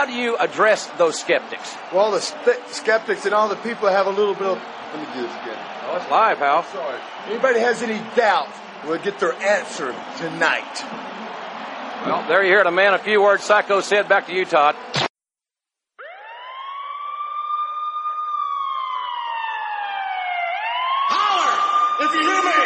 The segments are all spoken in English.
do you address those skeptics? Well, the skeptics and all the people have a little bit of... Let me do this again. Oh, it's live, Hal. Sorry. Anybody has any doubt will get their answer tonight. Well, there you hear it, a man, a few words. Psycho said. Back to you, Todd. Holler if you hear me.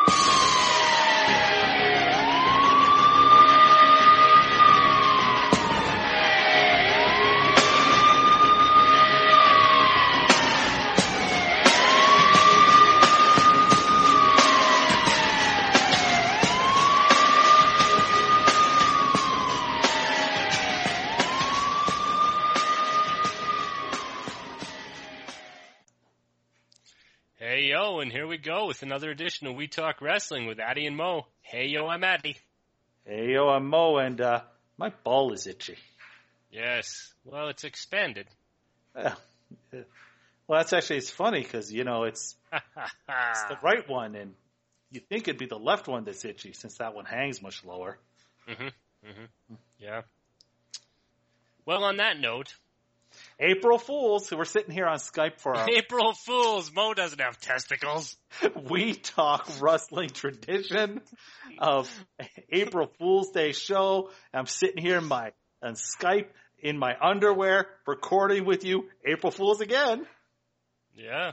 Hey, yo, and here we go with another edition of We Talk Wrestling with Addy and Mo. Hey, yo, I'm Addy. Hey, yo, I'm Mo, and my ball is itchy. Yes. Well, it's expanded. Well, it's funny because, it's the right one, and you'd think it'd be the left one that's itchy since that one hangs much lower. Yeah. Well, on that note... April Fools, we're sitting here on Skype for our... April Fools! Mo doesn't have testicles. We Talk Wrestling tradition of April Fool's Day show. I'm sitting here on Skype in my underwear recording with you. April Fools again. Yeah.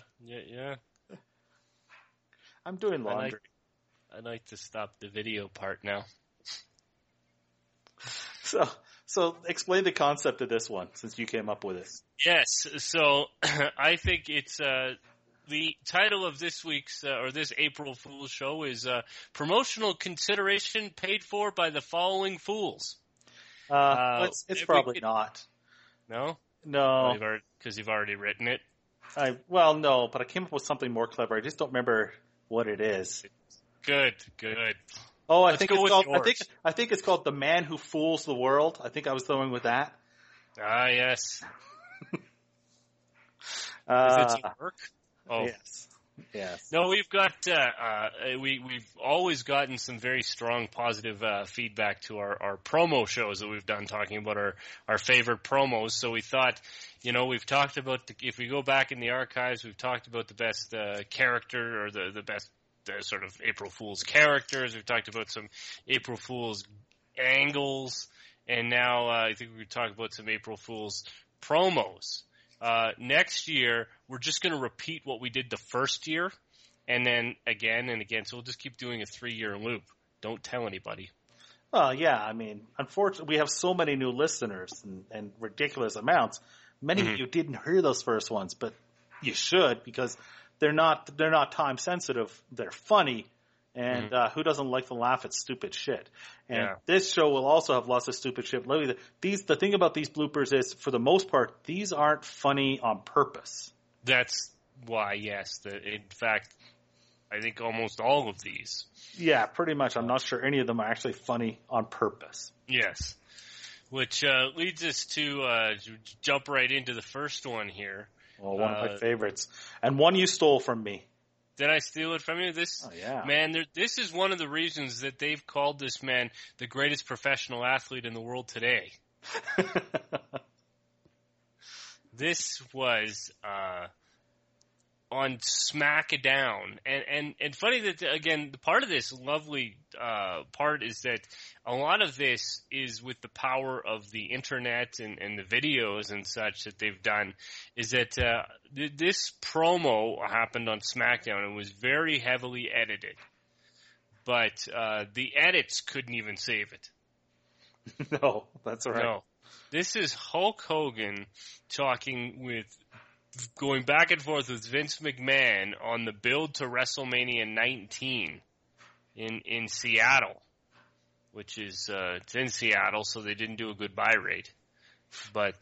I'm doing laundry. I'd like to stop the video part now. So explain the concept of this one, since you came up with it. Yes, so I think it's the title of this week's or this April Fool's show is promotional consideration paid for by the following fools. It's probably not. No? No. Because you've already written it? No, but I came up with something more clever. I just don't remember what it is. Good. Oh, I think it's called The Man Who Fools the World. I think I was going with that. Ah, yes. Is it to work? Oh. Yes. No, we've got we've always gotten some very strong positive feedback to our promo shows that we've done, talking about our favorite promos. So we thought, we've talked about if we go back in the archives, we've talked about the best character or the best sort of April Fool's characters. We've talked about some April Fool's angles, and now I think we could talk about some April Fool's promos. Next year, we're just going to repeat what we did the first year, and then again and again. So we'll just keep doing a 3-year loop. Don't tell anybody. Well, yeah, I mean, unfortunately, we have so many new listeners and ridiculous amounts. Many of you didn't hear those first ones, but you should, because they're not time sensitive. They're funny, and who doesn't like to laugh at stupid shit? And this show will also have lots of stupid shit. The thing about these bloopers is, for the most part, these aren't funny on purpose. That's why, yes. In fact, I think almost all of these. Yeah, pretty much. I'm not sure any of them are actually funny on purpose. Yes. Which leads us to jump right into the first one here. Well, one of my favorites. And one you stole from me. Did I steal it from you? Man, this is one of the reasons that they've called this man the greatest professional athlete in the world today. This was on SmackDown. And funny that, again, the part of this lovely part is that a lot of this is with the power of the internet and the videos and such that they've done, is that this promo happened on SmackDown and was very heavily edited. But the edits couldn't even save it. No, that's right. No. This is Hulk Hogan going back and forth with Vince McMahon on the build to WrestleMania 19 in Seattle, which is it's in Seattle, so they didn't do a good buy rate. But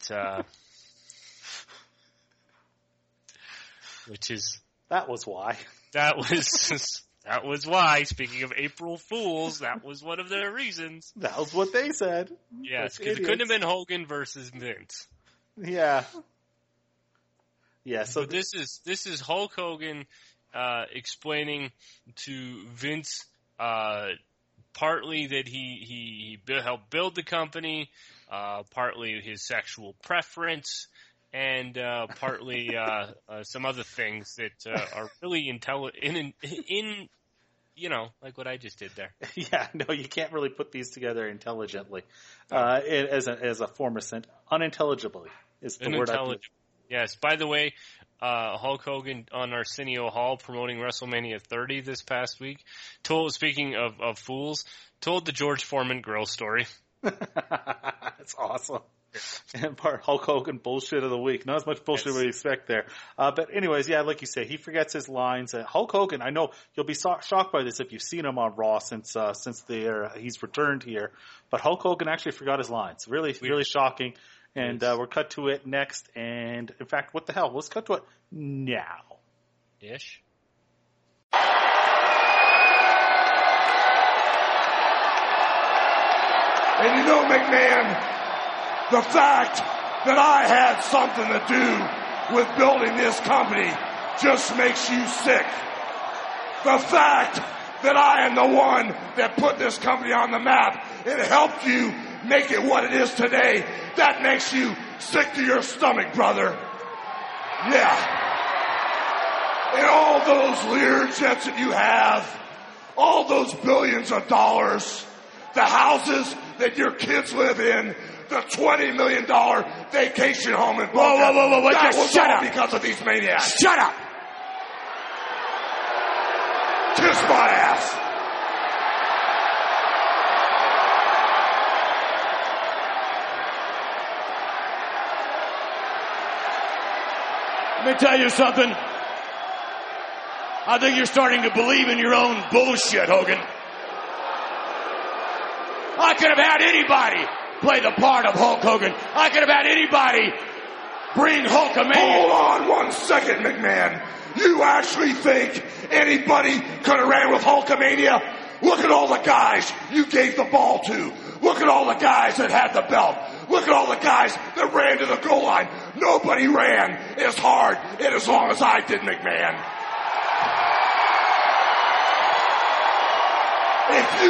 that was why. That was why. Speaking of April Fools, that was one of their reasons. That was what they said. Yes, because it couldn't have been Hogan versus Vince. Yeah. Yeah. So this is Hulk Hogan explaining to Vince partly that he helped build the company, partly his sexual preference, and partly some other things that are really in like what I just did there. Yeah, no, you can't really put these together intelligently. As a form of unintelligibly is the word I put. Yes. By the way, Hulk Hogan on Arsenio Hall promoting WrestleMania 30 this past week. Speaking of fools, told the George Foreman grill story. That's awesome. And part Hulk Hogan bullshit of the week. Not as much bullshit as we expect there. But anyways, yeah, like you say, he forgets his lines. Hulk Hogan, I know you'll be shocked by this if you've seen him on Raw since he's returned here. But Hulk Hogan actually forgot his lines. Really shocking. And we're cut to it next. And in fact, what the hell? Let's cut to it now. Ish. And you know, McMahon, the fact that I had something to do with building this company just makes you sick. The fact that I am the one that put this company on the map and helped you make it what it is today, that makes you sick to your stomach, brother. Yeah. And all those Learjets that you have, all those billions of dollars, the houses that your kids live in, the $20 million vacation home in Boca. Whoa, that was shut all up. because of these maniacs. Shut up! Kiss my ass. Let me tell you something. I think you're starting to believe in your own bullshit, Hogan. I could have had anybody play the part of Hulk Hogan. I could have had anybody bring Hulkamania. Hold on 1 second, McMahon. You actually think anybody could have ran with Hulkamania? Look at all the guys you gave the ball to. Look at all the guys that had the belt. Look at all the guys that ran to the goal line. Nobody ran as hard and as long as I did, McMahon. If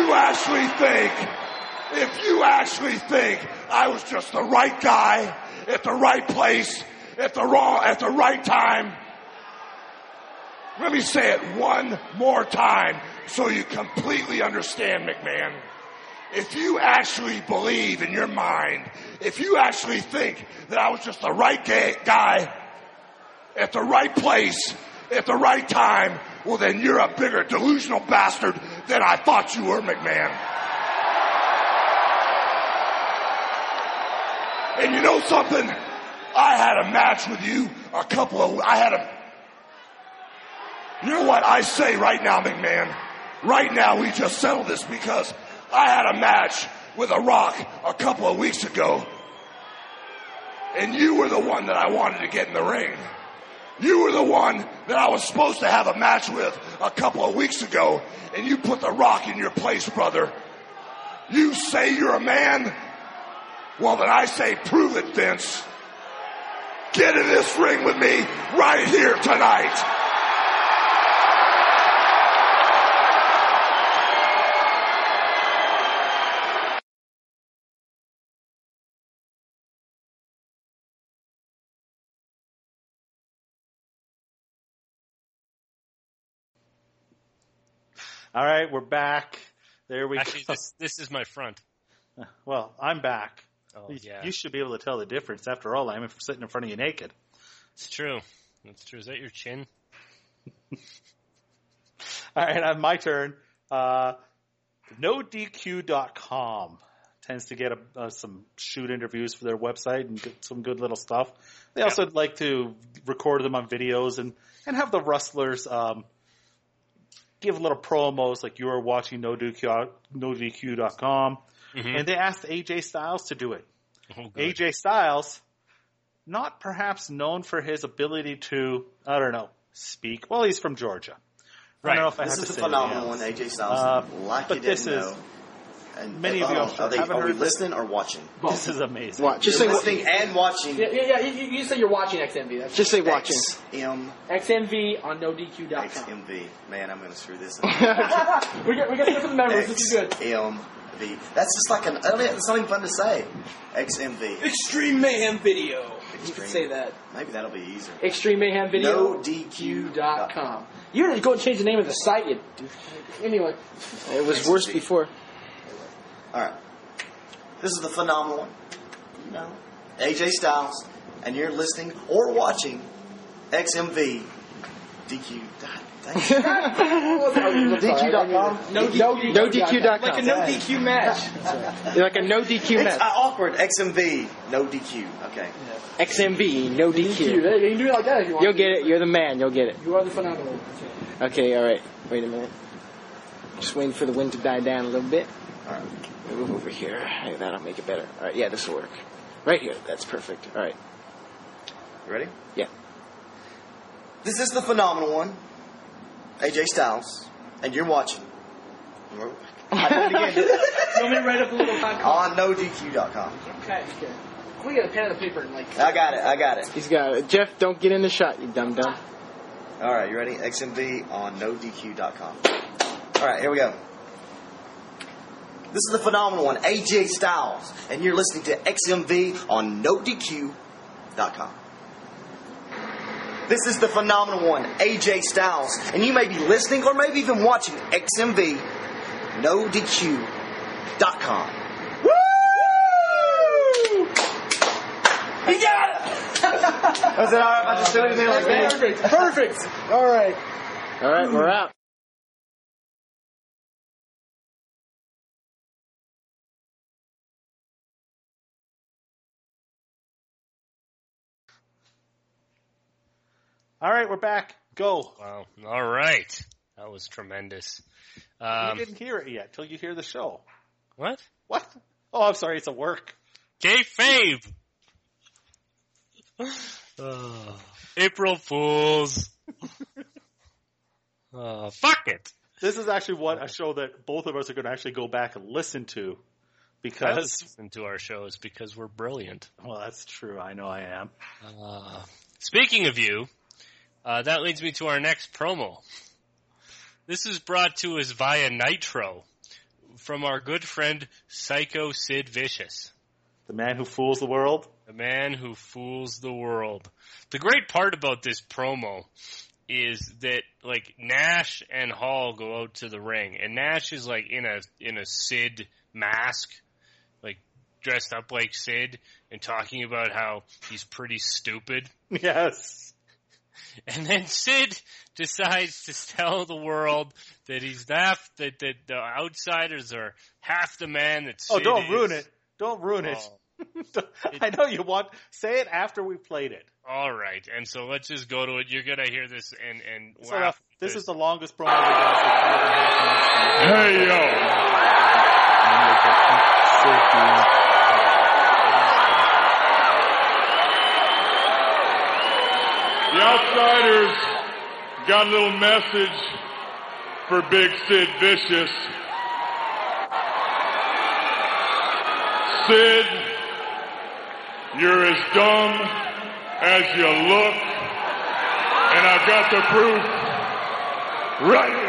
you actually think I was just the right guy at the right place at the right time, let me say it one more time so you completely understand, McMahon. If you actually believe in your mind, if you actually think that I was just the right guy at the right place at the right time, well then you're a bigger delusional bastard than I thought you were, McMahon. And you know something? I had a match with you you know what I say right now, McMahon? Right now we just settled this because I had a match with The Rock a couple of weeks ago. And you were the one that I wanted to get in the ring. You were the one that I was supposed to have a match with a couple of weeks ago. And you put The Rock in your place, brother. You say you're a man? Well, then I say prove it, Vince. Get in this ring with me right here tonight. All right, we're back. There we Actually, go. this is my front. Well, I'm back. Oh, yeah. You should be able to tell the difference. After all, I'm sitting in front of you naked. It's true. It's true. Is that your chin? All right, my turn. NoDQ.com tends to get some shoot interviews for their website and get some good little stuff. They also like to record them on videos and have the wrestlers give little promos like you are watching NoDQ.com. Mm-hmm. And they asked AJ Styles to do it. Oh, AJ Styles, not perhaps known for his ability to, speak. Well, he's from Georgia. Right. I don't know if I this have is to a say phenomenal one, AJ Styles. Like but you this didn't is, know. And many of you are we heard listening or watching? This is amazing. Just say listening and watching. Yeah. You say you're watching XMV. That's just say watching. XMV on NoDQ.com. XMV. Man, I'm going to screw this up. we got to for the members. This is good. That's just like it's not even fun to say. XMV. Extreme Mayhem Video. You could say that. Maybe that'll be easier. Extreme Mayhem Video. NoDQ.com. You're going to go and change the name of the site, you dude. Anyway. It was worse before. Alright. This is the phenomenal one. You know. AJ Styles. And you're listening or watching XMV DQ. DQ.com? No DQ.com. Like a no DQ match. Like a no DQ match. It's awkward. XMV. No DQ. Okay. XMV. No DQ. You can do it like that if you want. You'll get it. You're the man. You'll get it. You are the phenomenal. Okay, all right. Wait a minute. Just waiting for the wind to die down a little bit. All right. Move over here. Hey, that'll make it better. All right. Yeah, this will work. Right here. That's perfect. All right. You ready? Yeah. This is the phenomenal one. AJ Styles, and you're watching. I did it again. You want me to write up a little time? On NoDQ.com. Okay. We got a pen and a paper and like. I got it. He's got it. Jeff, don't get in the shot, you dumb. All right, you ready? XMV on NoDQ.com. All right, here we go. This is the phenomenal one, AJ Styles, and you're listening to XMV on NoDQ.com. This is the phenomenal one, AJ Styles, and you may be listening or maybe even watching XMV NoDQ.com. Woo! He got it! Was it alright if I just do anything like that? Perfect. All right. All right, we're out. All right, we're back. Go. Wow. All right. That was tremendous. You didn't hear it yet till you hear the show. What? What? Oh, I'm sorry. It's a work. Kayfabe. April Fools. Fuck it. This is actually a show that both of us are going to actually go back and listen to. Because listen to our shows because we're brilliant. Well, that's true. I know I am. Speaking of you, that leads me to our next promo. This is brought to us via Nitro from our good friend Psycho Sid Vicious. The man who fools the world? The man who fools the world. The great part about this promo is that, like, Nash and Hall go out to the ring, and Nash is, like, in a Sid mask, like, dressed up like Sid, and talking about how he's pretty stupid. Yes. And then Sid decides to tell the world that he's that the outsiders are half the man that Sid don't is. ruin it. Don't ruin it. I know you want. Say it after we played it. All right, and so let's just go to it. You're gonna hear this and so laugh. This is the longest promo we've done. Hey, yo. The Outsiders got a little message for Big Sid Vicious. Sid, you're as dumb as you look, and I've got the proof right here.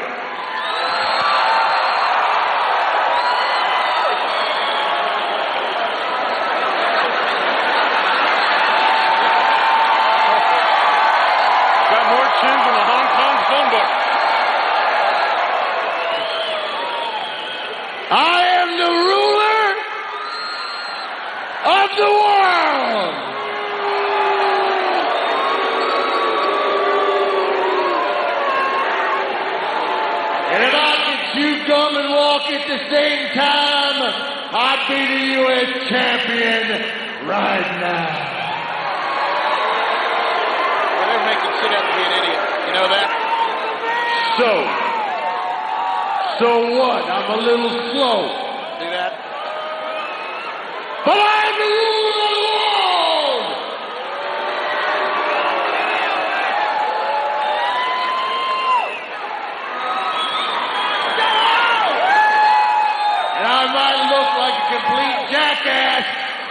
Got more chins than a Hong Kong phone book. I am the ruler of the world. And if I could chew gum and walk at the same time, I'd be the U.S. champion right now. They're making shit out to be an idiot. You know that? So what? I'm a little slow. See that? But I'm the ruler of the world! And I might look like a complete jackass.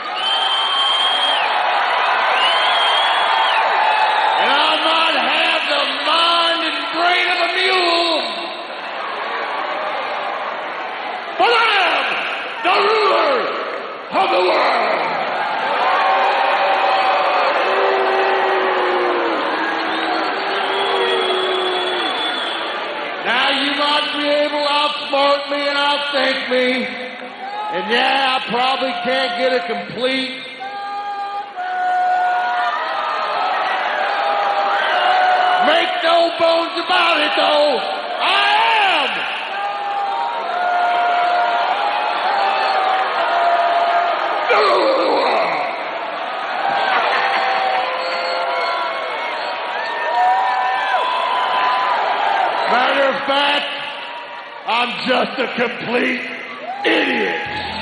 And I might have the mind and brain of a mule. But I am thank me. And yeah, I probably can't get a complete make no bones about it though. I am matter of fact, I'm just a complete idiot.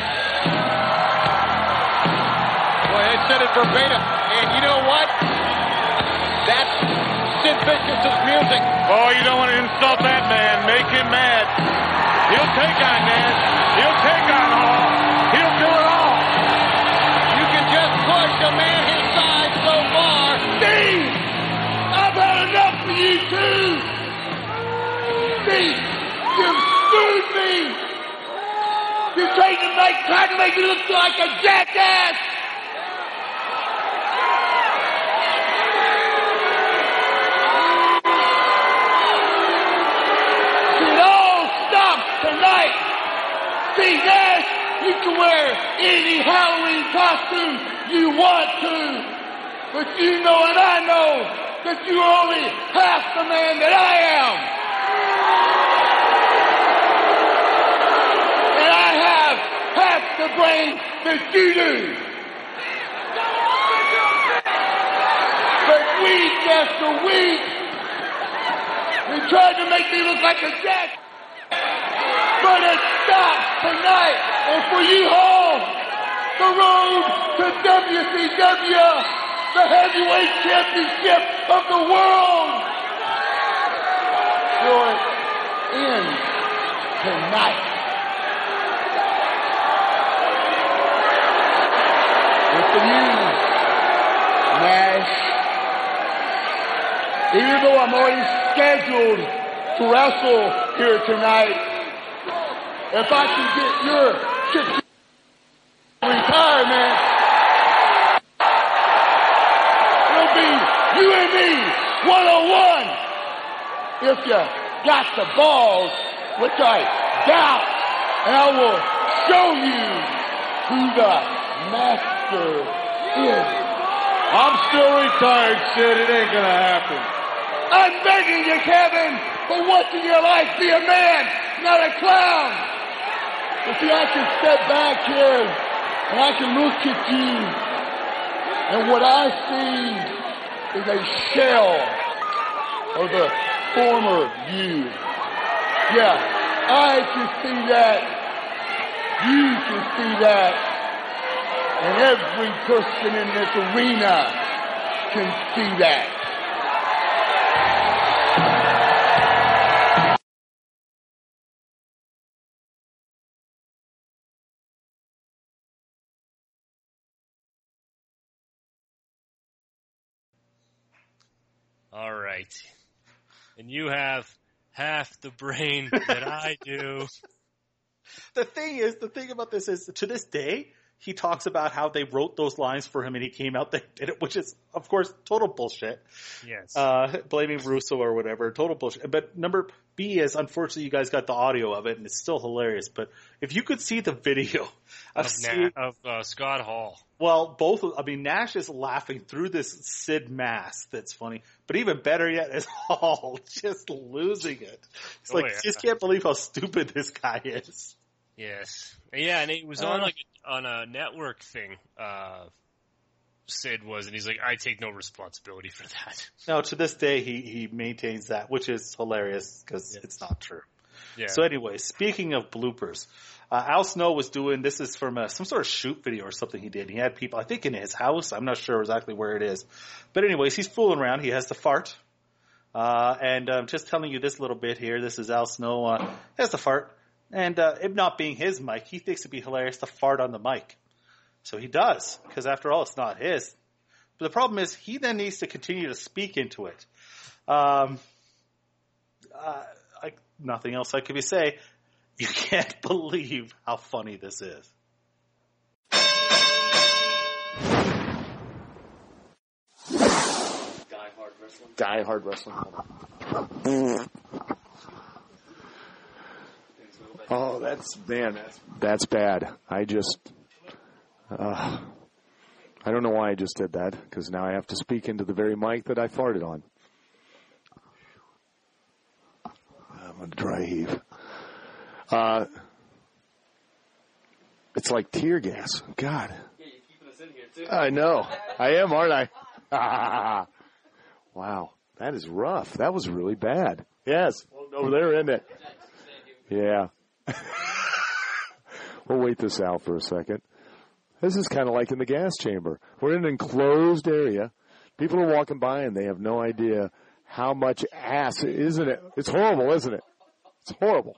Boy, I said it verbatim. And you know what? That's Sid Vicious' music. Oh, you don't want to insult that man. Make him mad. He'll take on Nash. He'll take on all. He'll do it all. You can just push a man his size so far. Steve, I've had enough of you too. Steve, you've screwed me. You tried to make me look like a jackass. It all stops tonight. See, Nash, you can wear any Halloween costume you want to. But you know and I know that you're only half the man that I am. And I have half the brain that you do. But week after week, they tried to make me look like a jack. But it stops tonight. And for you all, the road to WCW, the heavyweight championship of the world, will end tonight. With the news, Nash, even though I'm already scheduled to wrestle here tonight, if I can get your retirement, it'll be you and me, one-on-one, if you got the balls, which I doubt, and I will show you who the master is. I'm still retired, Sid. It ain't gonna happen. I'm begging you, Kevin, for once in your life, be a man, not a clown. But see, I can step back here, and I can look at you, and what I see is a shell of the former you. Yeah, I can see that. You can see that. And every person in this arena can see that. All right. And you have half the brain that I do. The thing about this is, to this day, he talks about how they wrote those lines for him and he came out there and did it, which is, of course, total bullshit. Yes. Blaming Russo or whatever, total bullshit. But number B is, unfortunately, you guys got the audio of it and it's still hilarious. But if you could see the video of Scott Hall. Well, Nash is laughing through this Sid mask that's funny. But even better yet is Hall just losing it. It's I just can't believe how stupid this guy is. Yes. Yeah, and it was on a network thing, Sid was, and he's like, I take no responsibility for that. No, to this day, he maintains that, which is hilarious because it's not true. Yeah. So anyway, speaking of bloopers, Al Snow was doing, this is from some sort of shoot video or something he did. He had people, I think in his house, I'm not sure exactly where it is. But anyways, he's fooling around. He has to fart. And I'm just telling you this little bit here. This is Al Snow. He has to fart. And it not being his mic, he thinks it'd be hilarious to fart on the mic. So he does, because after all, it's not his. But the problem is, he then needs to continue to speak into it. Nothing else I could say. You can't believe how funny this is. Die Hard Wrestling. Oh, that's bad. I don't know why I just did that, because now I have to speak into the very mic that I farted on. I'm going to dry heave. It's like tear gas. God. Yeah, you're keeping us in here, too. I know. I am, aren't I? Wow. That is rough. That was really bad. Yes. Over there, isn't it? Yeah. We'll wait this out for a second. This is kind of like in the gas chamber. We're in an enclosed area. People are walking by and they have no idea how much ass, isn't it? It's horrible, isn't it? It's horrible.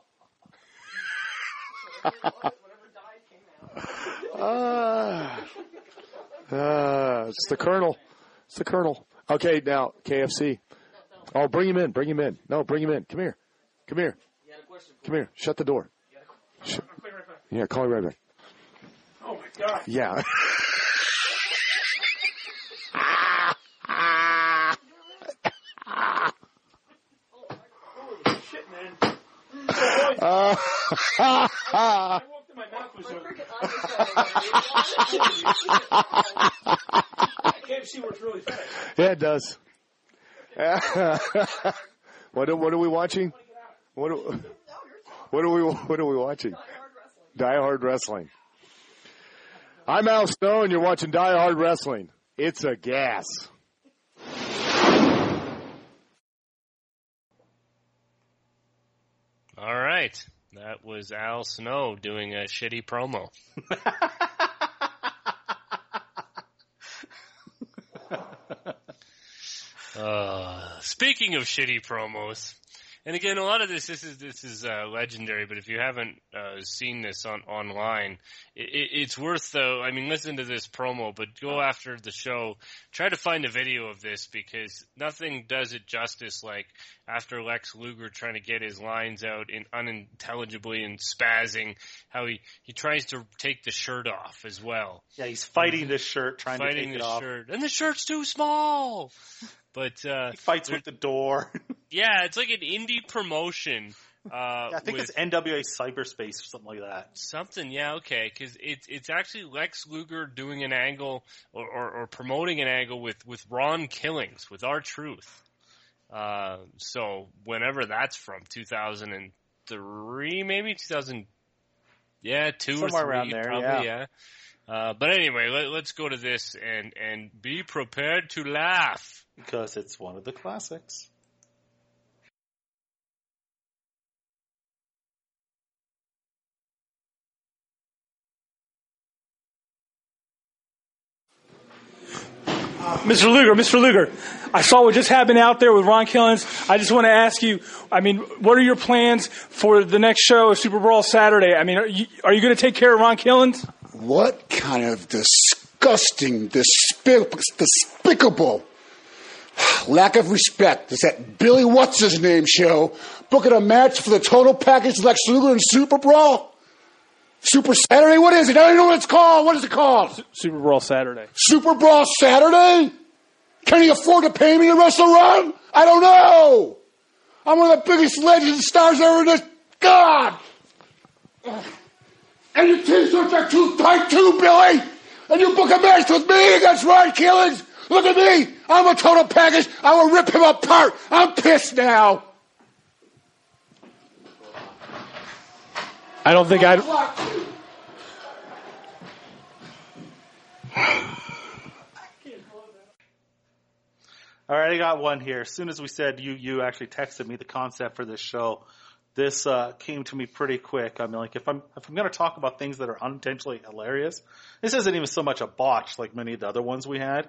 It's the Colonel. It's the Colonel. Okay, now, KFC. Oh, bring him in. Bring him in. No, bring him in. Come here. Come here. Come here. Shut the door. Yeah, call me right back. Oh, my God. Yeah. Holy shit, man. KFC works really fast. Yeah, it does. What are we watching? What are we watching? Die Hard Wrestling. I'm Al Snow, and you're watching Die Hard Wrestling. It's a gas. All right. That was Al Snow doing a shitty promo. Speaking of shitty promos, and again, a lot of this is legendary. But if you haven't seen this online, it's worth though. I mean, listen to this promo, but go after the show. Try to find a video of this because nothing does it justice like after Lex Luger trying to get his lines out in unintelligibly and spazzing. How he tries to take the shirt off as well. Yeah, he's fighting this shirt, trying to take it off. Shirt. And the shirt's too small. But he fights with the door. Yeah, it's like an indie promotion. I think it's NWA Cyberspace or something like that. Something, yeah, okay, because it's actually Lex Luger doing an angle or promoting an angle with Ron Killings, with R-Truth. So whenever that's from, 2003 maybe? 2000, yeah, 2 somewhere or 3. Around there, probably, yeah. But anyway, let's go to this and be prepared to laugh. Because it's one of the classics. Mr. Luger, I saw what just happened out there with Ron Killings. I just want to ask you, I mean, what are your plans for the next show, Super Brawl Saturday? I mean, are you going to take care of Ron Killings? What kind of disgusting, despicable lack of respect is that Billy What's-His-Name show booking a match for the total package Lex Luger and Super Brawl? Super Saturday? What is it? I don't even know what it's called. What is it called? Super Brawl Saturday. Super Brawl Saturday? Can he afford to pay me to wrestle Ron? I don't know. I'm one of the biggest legends and stars ever in this. God! And your t-shirts are too tight too, Billy! And you book a match with me against Ron Killings? Look at me! I'm a total package. I will rip him apart. I'm pissed now. I don't think I'd... All right, I got one here. As soon as we said you actually texted me the concept for this show, this came to me pretty quick. I mean, like if I'm going to talk about things that are unintentionally hilarious, this isn't even so much a botch like many of the other ones we had.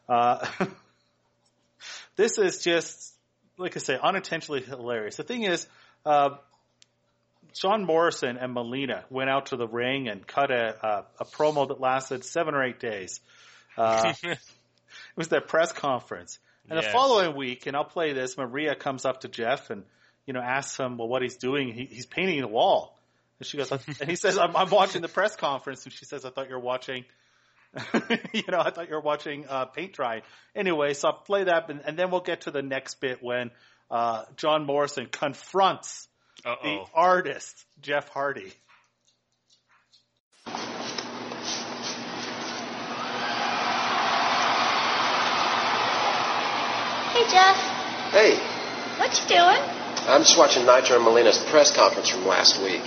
This is just, like I say, unintentionally hilarious. The thing is, John Morrison and Melina went out to the ring and cut a promo that lasted 7 or 8 days. It was their press conference. And the following week, and I'll play this, Maria comes up to Jeff and, asks him, well, what he's doing. He's painting the wall. And she goes, and he says, I'm watching the press conference. And she says, I thought you were watching, I thought you were watching paint dry. Anyway, so I'll play that, and then we'll get to the next bit when John Morrison confronts The artist, Jeff Hardy. Hey, Jeff. Hey. What you doing? I'm just watching Nitro and Melina's press conference from last week.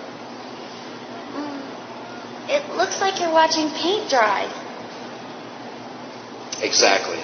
It looks like you're watching paint dry. Exactly.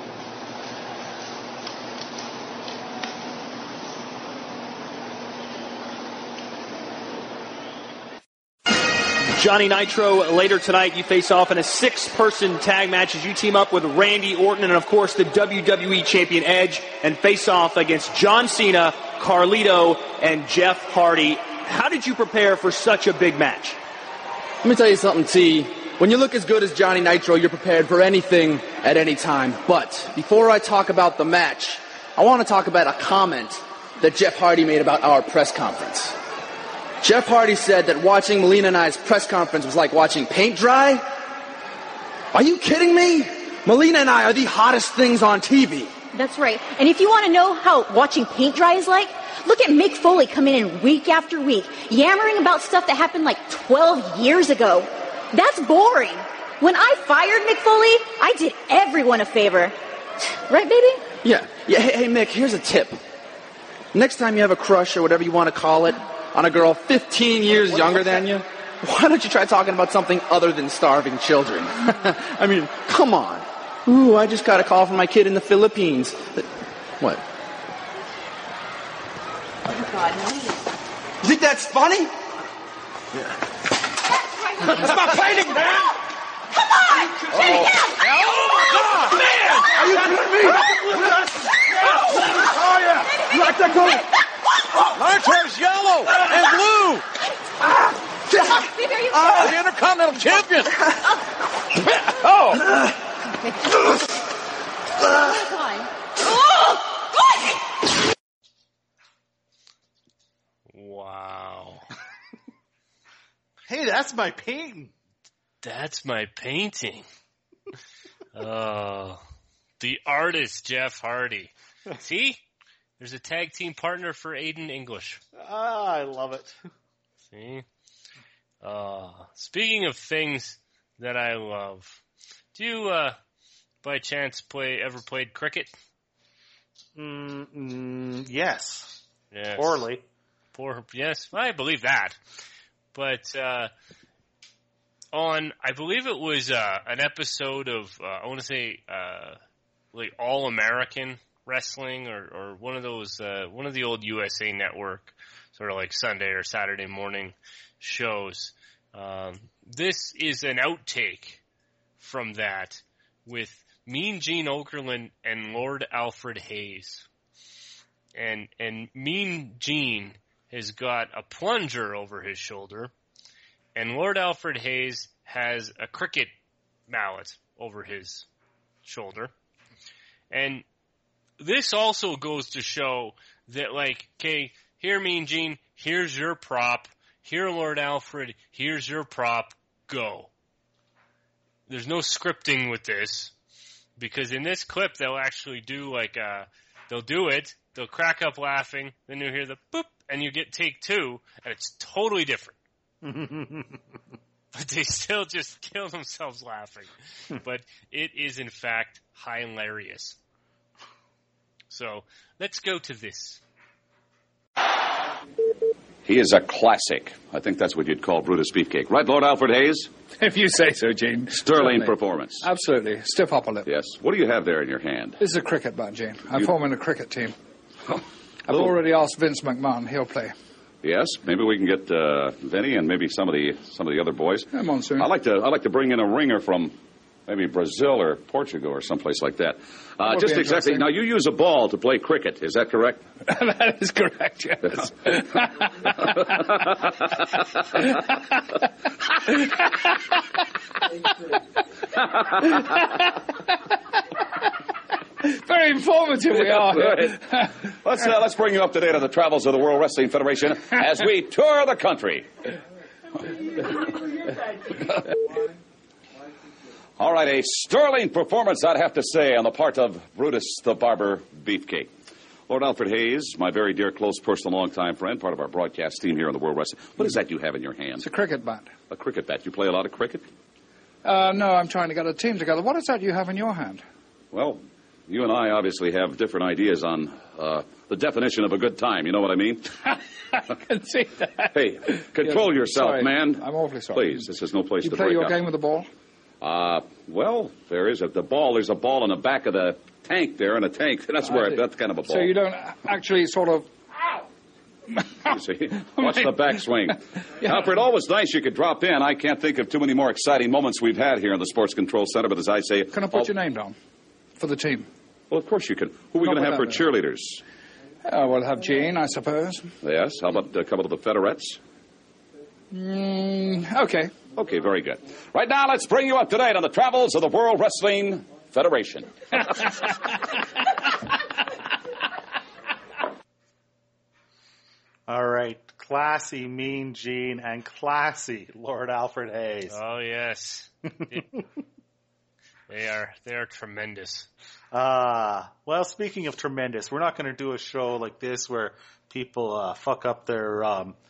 Johnny Nitro, later tonight, you face off in a 6-person tag match as you team up with Randy Orton and, of course, the WWE Champion Edge and face off against John Cena, Carlito, and Jeff Hardy. How did you prepare for such a big match? Let me tell you something, T. When you look as good as Johnny Nitro, you're prepared for anything at any time. But before I talk about the match, I want to talk about a comment that Jeff Hardy made about our press conference. Jeff Hardy said that watching Melina and I's press conference was like watching paint dry. Are you kidding me? Melina and I are the hottest things on TV. That's right. And if you want to know how watching paint dry is like, look at Mick Foley coming in week after week, yammering about stuff that happened like 12 years ago. That's boring. When I fired Mick Foley, I did everyone a favor. Right, baby? Yeah. Hey, Mick, here's a tip. Next time you have a crush or whatever you want to call it on a girl 15 years younger than you, why don't you try talking about something other than starving children? I mean, come on. Ooh, I just got a call from my kid in the Philippines. What? Oh, God, no. You think that's funny? Yeah. That's my painting, man! Come on! Take it out! Oh, man! Are you kidding me? Oh, yeah! You like that going? Nitro's yellow and blue. The Intercontinental Champion. Wow. Hey, that's my painting. That's my painting. Oh, the artist, Jeff Hardy. See? There's a tag team partner for Aiden English. I love it. See? Speaking of things that I love, do you, by chance, ever played cricket? Yes. Yes. Poorly. Yes, I believe that. But I believe it was an episode of, I want to say, like All American Wrestling or one of those, one of the old USA Network sort of like Sunday or Saturday morning shows. This is an outtake from that with Mean Gene Okerlund and Lord Alfred Hayes. And Mean Gene has got a plunger over his shoulder, and Lord Alfred Hayes has a cricket mallet over his shoulder. And this also goes to show that, like, okay, here, Mean Gene, here's your prop. Here, Lord Alfred, here's your prop. Go. There's no scripting with this, because in this clip, they'll actually do, like, they'll do it, they'll crack up laughing, then you'll hear the boop, and you get take two, and it's totally different. But they still just kill themselves laughing. But it is, in fact, hilarious. So, let's go to this. He is a classic. I think that's what you'd call Brutus Beefcake. Right, Lord Alfred Hayes? If you say so, Gene. Sterling performance. Absolutely. Stiff upper lip. Yes. What do you have there in your hand? This is a cricket bat, Gene. I'm forming a cricket team. I've already asked Vince McMahon. He'll play. Yes, maybe we can get Vinny and maybe some of the other boys. Come on, soon. I'd like to bring in a ringer from maybe Brazil or Portugal or someplace like that. Just exactly. Now, you use a ball to play cricket. Is that correct? That is correct, yes. Very informative we are. Right. Let's bring you up to date on the travels of the World Wrestling Federation as we tour the country. All right, a sterling performance, I'd have to say, on the part of Brutus the Barber Beefcake. Lord Alfred Hayes, my very dear, close, personal, longtime friend, part of our broadcast team here on the World Wrestling. What is that you have in your hand? It's a cricket bat. A cricket bat. You play a lot of cricket? No, I'm trying to get a team together. What is that you have in your hand? Well, you and I obviously have different ideas on the definition of a good time. You know what I mean? I can see that. Hey, control yourself, sorry. man. I'm awfully sorry. Please, this is no place You to play break your up. game with the ball? Well, there is the ball. There's a ball in the back of the tank there, in a tank. That's kind of a ball. So you don't actually sort of... You see? Watch the backswing. Yeah. Alfred, always nice you could drop in. I can't think of too many more exciting moments we've had here in the Sports Control Center, but as I say... Can I put your name down for the team? Well, of course you can. Who are we going to have for cheerleaders? We'll have Jean, I suppose. Yes. How about a couple of the Federettes? Okay. Okay, very good. Right now, let's bring you up to date on the travels of the World Wrestling Federation. All right. Classy, Mean Gene, and classy Lord Alfred Hayes. Oh, yes. They are tremendous. Well, speaking of tremendous, we're not going to do a show like this where people fuck up their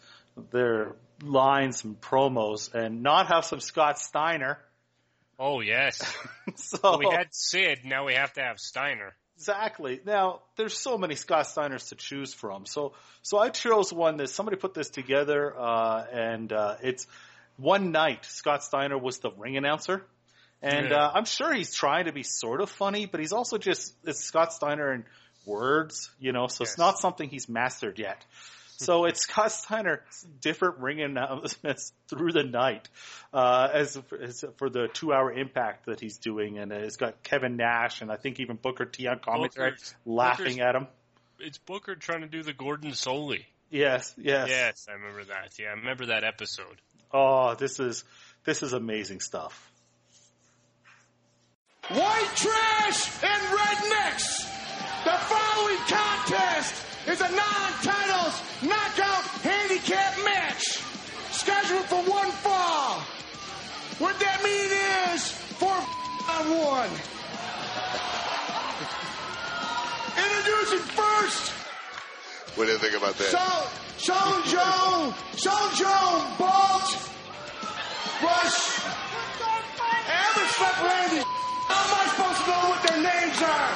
lines and promos and not have some Scott Steiner. Oh, yes. So we had Sid, now we have to have Steiner. Exactly. Now, there's so many Scott Steiners to choose from. So I chose one that somebody put this together, and it's one night Scott Steiner was the ring announcer. And I'm sure he's trying to be sort of funny, but he's also it's Scott Steiner in words, so it's not something he's mastered yet. So it's Scott Steiner's different ring announcements through the night as for the 2-hour Impact that he's doing. And it's got Kevin Nash and I think even Booker T on commentary laughing at him. It's Booker trying to do the Gordon Soley. Yes. Yes, I remember that. Yeah, I remember that episode. Oh, this is amazing stuff. White trash and rednecks. The following contest is a non-titles knockout handicap match scheduled for one fall. What that mean is 4 on 1. Introducing first. What do you think about that? Sean Jones, Bolt, Rush. Ever fuck Randy. How am I supposed to know what their names are?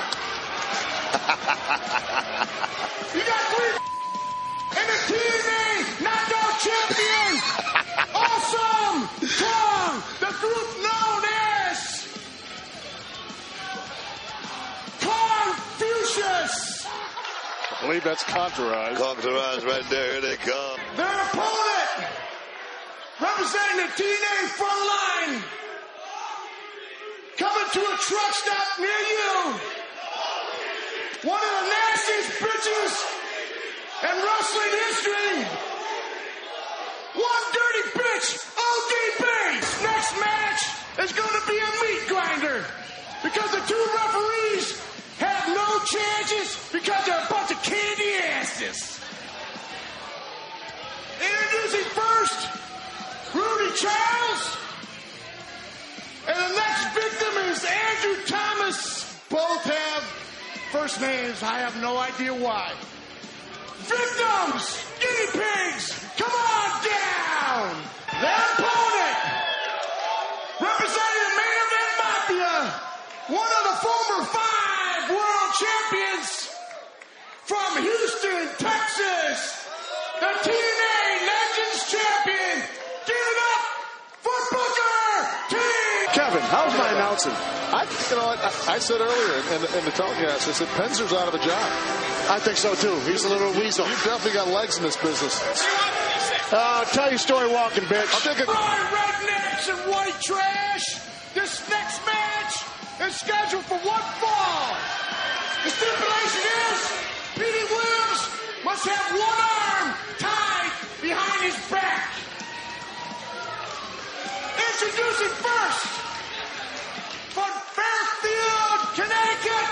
You got 3 and the TNA knockout champion. Awesome Kong, the group known as Confucius. I believe that's Contourage. Contourage right there. Here they come. Their opponent, representing the TNA front line, coming to a truck stop near you. One of the nastiest bitches in wrestling history. One dirty bitch, ODB. Next match is going to be a meat grinder because the 2 referees have no chances because they're a bunch of candy asses. Introducing first, Rudy Charles. And the next victim is Andrew Thomas. Both have first names. I have no idea why. Victims, guinea pigs, come on down. Their opponent, representing the main event mafia, one of the former 5 world champions from Houston, Texas, the TNA Legends champion. Give it up for Booker T. Kevin, how's my announcing? I said earlier in the telecast, I said Penzer's out of a job. I think so too. He's a little weasel. You've definitely got legs in this business. Tell your story walking, bitch. All right, rednecks and white trash. This next match is scheduled for one fall. The stipulation is Petey Williams must have one arm tied behind his back. Introducing first, from Fairfield, Connecticut,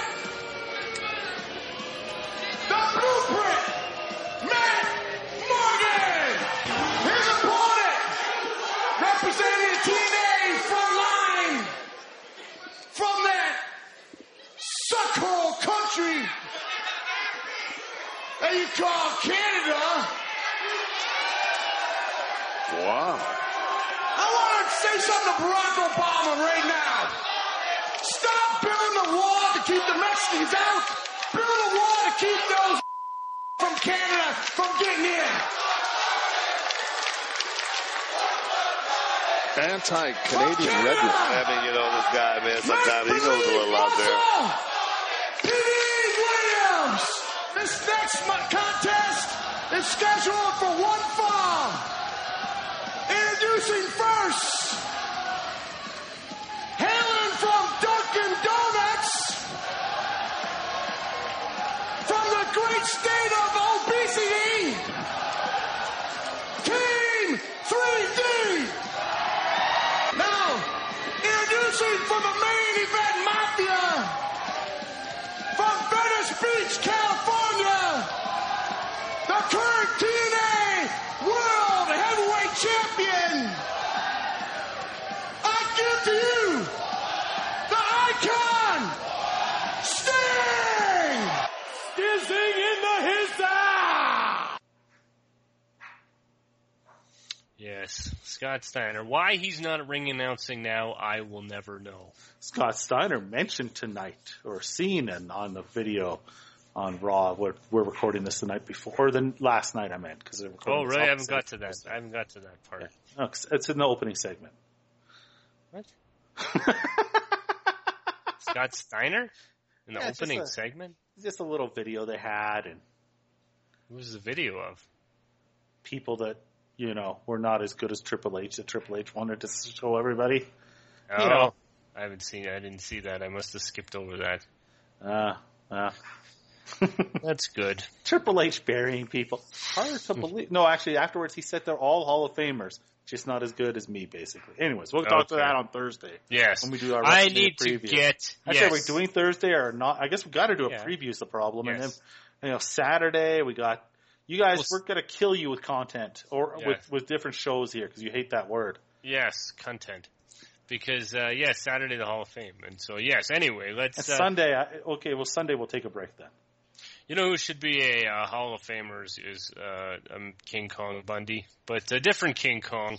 the Blueprint, Matt Morgan. His opponent, representing the TNA front line, from that suckhole country, that you call Canada. Wow. I want to say something to Barack Obama right now. Stop building a wall to keep the Mexicans out. Build a wall to keep those from Canada from getting in. Anti-Canadian rhetoric. I mean, you know, this guy, man, sometimes he knows a little out there. P.D. Williams. This next contest is scheduled for one fall. Introducing first, hailing from Dunkin' Donuts, from the great state of obesity, Team 3D. Now, introducing from the main event mafia, from Venice Beach, California, the current TNA World Heavyweight Champion. I give to you the icon, Sting! Sting in the hizza! Yes, Scott Steiner. Why he's not ring announcing now, I will never know. Scott Steiner mentioned tonight, or seen on the video on Raw. We're recording this the night before, or the last night I meant. Cause oh, really? I haven't got to that. I haven't got to that part. Yeah. No, it's in the opening segment. What? Scott Steiner? In the opening segment? Just a little video they had. And what was the video of? People that, you know, were not as good as Triple H. That Triple H wanted to show everybody. Oh, you know. I haven't seen it. I didn't see that. I must have skipped over that. That's good. Triple H burying people. Hard to believe. No, actually, afterwards he said they're all Hall of Famers, just not as good as me, basically. Anyways, we'll talk to that on Thursday. Yes. When we do our I need to preview. get... I said, are we doing Thursday or not? I guess we got to do a preview is the problem. Yes. And then, you know, Saturday we got... You guys, we're going to kill you with content or with different shows here because you hate that word. Yes, content. Because, Saturday the Hall of Fame. And so, yes, anyway, let's... Sunday, Sunday we'll take a break then. You know who should be a Hall of Famer is King Kong Bundy, but a different King Kong.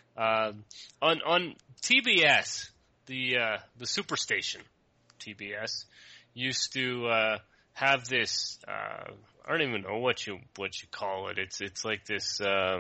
On TBS, the Superstation, TBS, used to have this, I don't even know what you call it. It's like this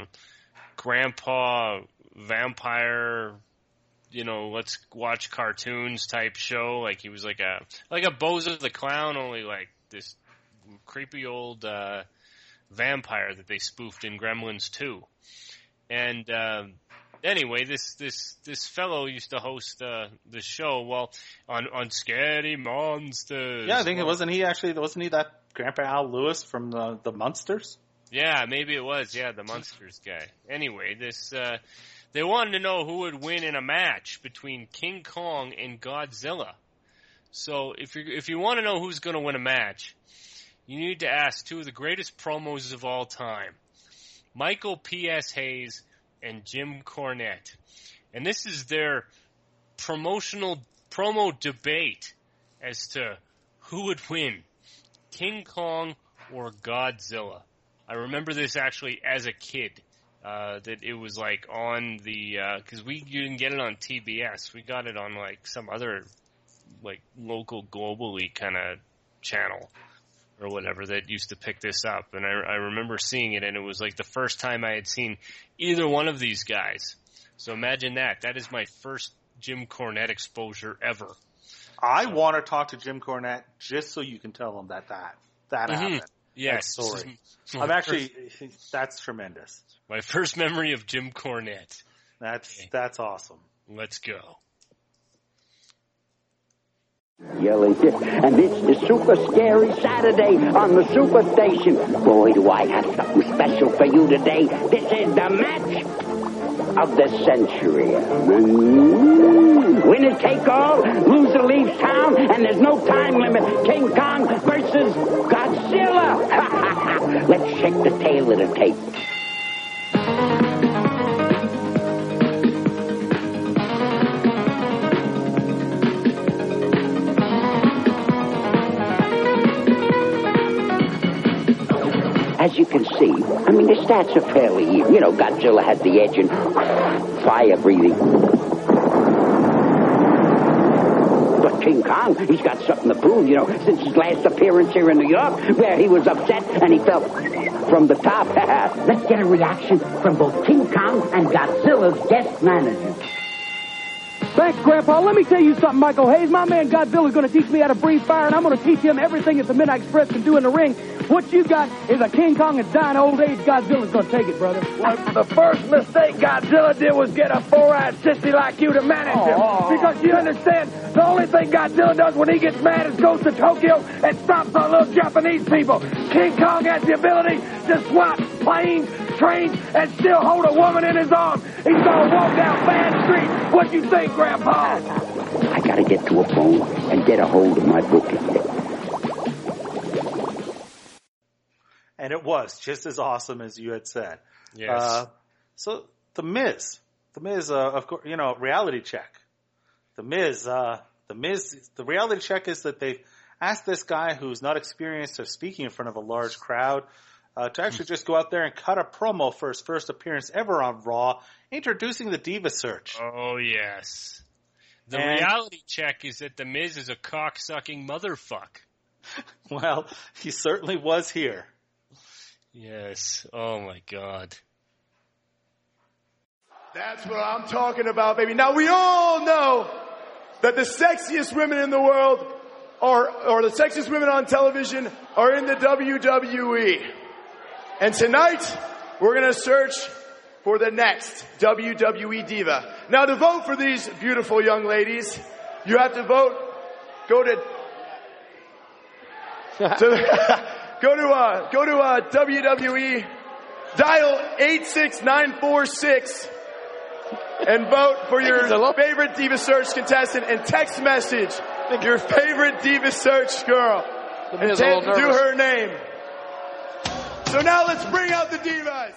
grandpa vampire, you know, let's watch cartoons type show. Like he was like a Bozo the Clown, only like this creepy old vampire that they spoofed in Gremlins 2. And anyway, this fellow used to host the show. Well, on Scary Monsters. Yeah, I think wasn't he that Grandpa Al Lewis from the Munsters? Yeah, maybe it was. Yeah, the Munsters guy. Anyway, they wanted to know who would win in a match between King Kong and Godzilla. So if you want to know who's going to win a match, you need to ask two of the greatest promos of all time, Michael P.S. Hayes and Jim Cornette. And this is their promo debate as to who would win, King Kong or Godzilla. I remember this actually as a kid, that it was like on the, cause you didn't get it on TBS. We got it on like some other like local globally kind of channel or whatever that used to pick this up. And I remember seeing it, and it was like the first time I had seen either one of these guys. So imagine that. That is my first Jim Cornette exposure ever. I want to talk to Jim Cornette just so you can tell him that happened. Yes. That story. That's tremendous. My first memory of Jim Cornette. That's awesome. Let's go. Yelling, and this is Super Scary Saturday on the Superstation. Boy, do I have something special for you today. This is the match of the century. Winner take all, loser leaves town, and there's no time limit. King Kong versus Godzilla. Let's shake the tail of the tape. as you can see, I mean, the stats are fairly even. You know, Godzilla has the edge and fire breathing. But King Kong, he's got something to prove, you know, since his last appearance here in New York, where he was upset and he fell from the top. Let's get a reaction from both King Kong and Godzilla's guest manager. Thanks, Grandpa. Let me tell you something, Michael Hayes. My man Godzilla's going to teach me how to breathe fire, and I'm going to teach him everything that the Midnight Express can do in the ring. What you got is a King Kong and dying old age. Godzilla's going to take it, brother. Well, the first mistake Godzilla did was get a four-eyed sissy like you to manage him. Because you understand, the only thing Godzilla does when he gets mad is goes to Tokyo and stomps on little Japanese people. King Kong has the ability to swat planes, trains, and still hold a woman in his arms. He's going to walk down Bad Street. What you think, Grandpa? I got to get to a phone and get a hold of my booking. And it was just as awesome as you had said. Yes. So The Miz, of course, you know, reality check. The Miz, the reality check is that they asked this guy who's not experienced of speaking in front of a large crowd to actually just go out there and cut a promo for his first appearance ever on Raw, introducing the Diva Search. Oh, yes. The reality check is that The Miz is a cock-sucking motherfuck. Well, he certainly was here. Yes. Oh, my God. That's what I'm talking about, baby. Now, we all know that the sexiest women in the world or the sexiest women on television are in the WWE. And tonight, we're going to search for the next WWE diva. Now, to vote for these beautiful young ladies, you have to vote. Go to WWE, dial 86946, and vote for your favorite Diva Search contestant and text message your favorite Diva Search girl and do her name. So now let's bring out the divas.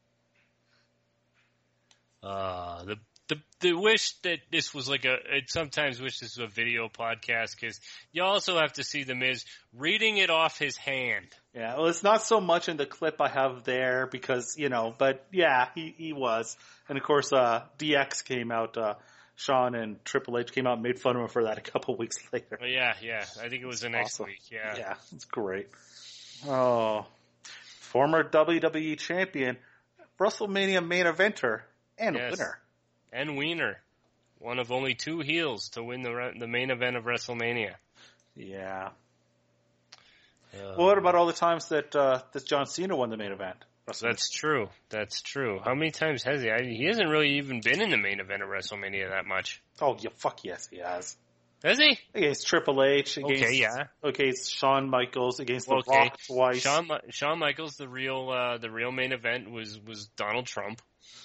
The wish that this was like I sometimes wish this was a video podcast because you also have to see The Miz reading it off his hand. Yeah, well, it's not so much in the clip I have there because, you know, but yeah, he was. And of course, DX came out, Shawn and Triple H came out and made fun of him for that a couple weeks later. Oh, yeah. I think it was the next week. Yeah, it's great. Oh, former WWE champion, WrestleMania main eventer, and winner. And Wiener, one of only two heels to win the main event of WrestleMania. Yeah. Well, what about all the times that John Cena won the main event? That's true. How many times has he? He hasn't really even been in the main event of WrestleMania that much. Oh, yeah, fuck yes, he has. Has he? Against Triple H, against Shawn Michaels, against The Rock twice. Shawn Michaels, the real main event was Donald Trump.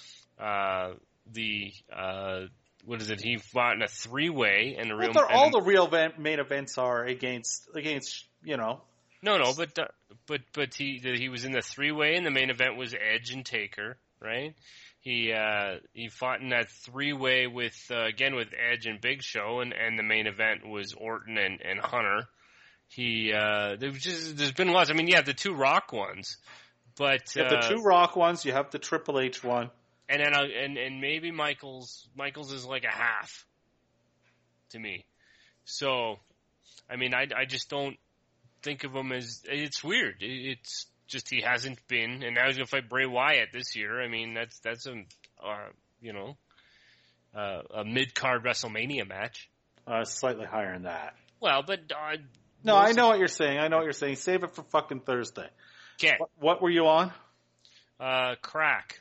What is it? He fought in a three-way, and all the real main events are against you know. No, but he was in the three-way, and the main event was Edge and Taker, right? He fought in that three-way with Edge and Big Show, and the main event was Orton and Hunter. There's been lots. I mean, the two Rock ones, but the two Rock ones. You have the Triple H one. And then and maybe Michaels is like a half to me. So, I mean, I just don't think of him as, it's weird. It's just he hasn't been, and now he's gonna fight Bray Wyatt this year. I mean, that's a mid-card WrestleMania match. Slightly higher than that. Well, but no, I know what you're saying. Save it for fucking Thursday. Okay. What were you on? Crack.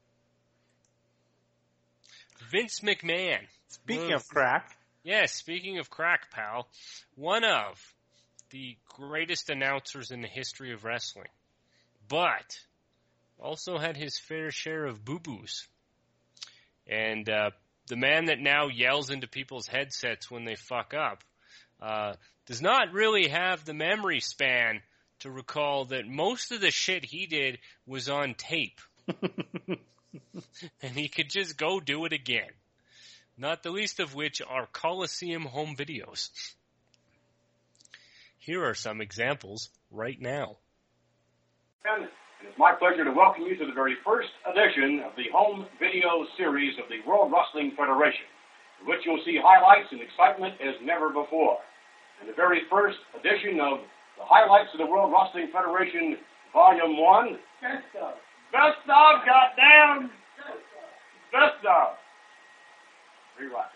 Vince McMahon. Speaking of crack. Yes, speaking of crack, pal. One of the greatest announcers in the history of wrestling. But also had his fair share of boo-boos. And the man that now yells into people's headsets when they fuck up does not really have the memory span to recall that most of the shit he did was on tape. And he could just go do it again. Not the least of which are Coliseum home videos. Here are some examples right now. It's my pleasure to welcome you to the very first edition of the home video series of the World Wrestling Federation, in which you'll see highlights and excitement as never before. In the very first edition of the Highlights of the World Wrestling Federation, Volume 1. Best of. Best of, goddamn! Best of. Rewrite.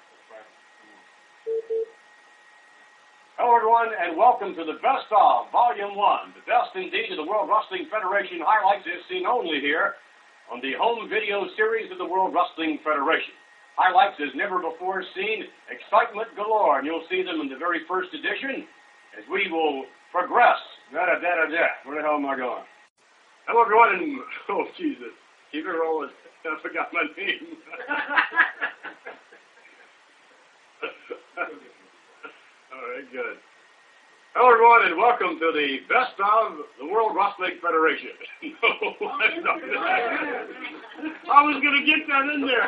Hello, everyone, and welcome to the Best of Volume 1, the best indeed of the World Wrestling Federation highlights as seen only here on the home video series of the World Wrestling Federation. Highlights as never before seen, excitement galore, and you'll see them in the very first edition as we will progress. Where the hell am I going? Hello, everyone, and oh, Jesus, keep it rolling. I forgot my name. All right, good. Hello, everyone, and welcome to the Best of the World Wrestling Federation. I was going to get that in there.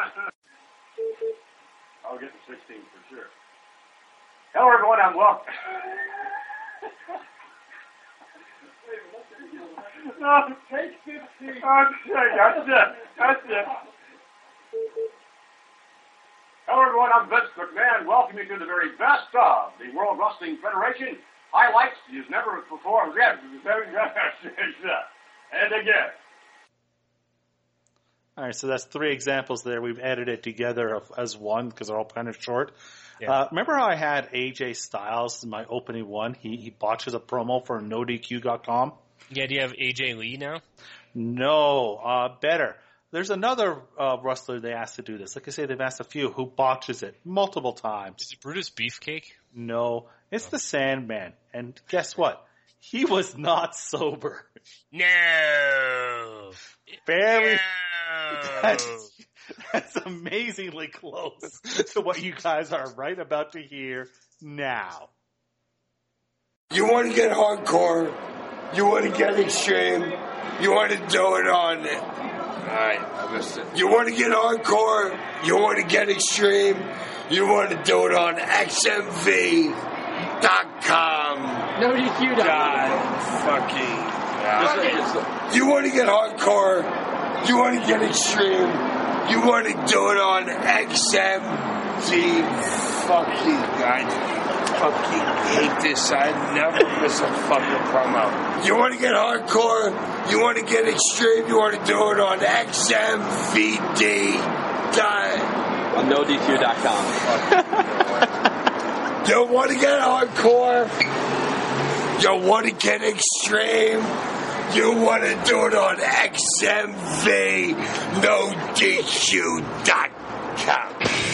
I'll get the 16 for sure. Hello, everyone, and welcome. No, take 15. That's it. Hello, everyone. I'm Vince McMahon. Welcome you to the very best of the World Wrestling Federation. Highlights you've never before. And again. All right, so that's 3 examples there. We've edited together as one because they're all kind of short. Yeah. Remember how I had AJ Styles in my opening one? He botches a promo for NoDQ.com. Yeah, do you have AJ Lee now? No, better. There's another wrestler they asked to do this. Like I say, they've asked a few who botches it multiple times. Is it Brutus Beefcake? No, it's the Sandman. And guess what? He was not sober. No. Very. No. That's amazingly close to what you guys are right about to hear now. You want to get hardcore? You want to get extreme? You want to do it on it? Alright, listen. You want to get hardcore? You want to get extreme? You want to do it on XMV.com. You want to get hardcore? You want to get extreme? You want to do it on XMV. I fucking hate this. I never miss a fucking promo. You want to get hardcore? You want to get extreme? You want to do it on XMVD. On NoDQ.com. You want to get hardcore? You want to get extreme? You want to do it on XMV. NoDQ.com.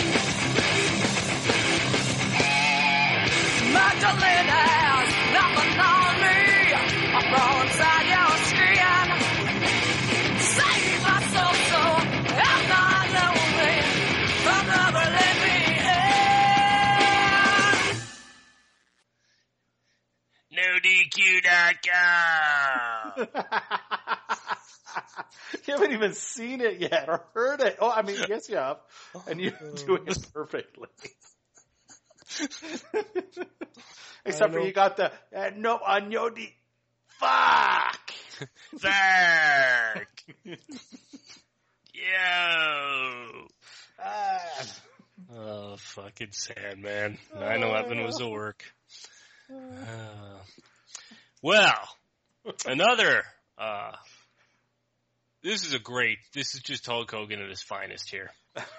Magdalena has nothing on me. I'm from inside your skin. Save my soul so I'm not lonely. Come never let me in. You haven't even seen it yet or heard it. Oh, I mean, yes, you have. And you're doing it perfectly. Except for you got the no on Yodi. Fuck. Yo. Oh, fucking Sandman. 9/11 was a work. Well, another. This is just Hulk Hogan at his finest here.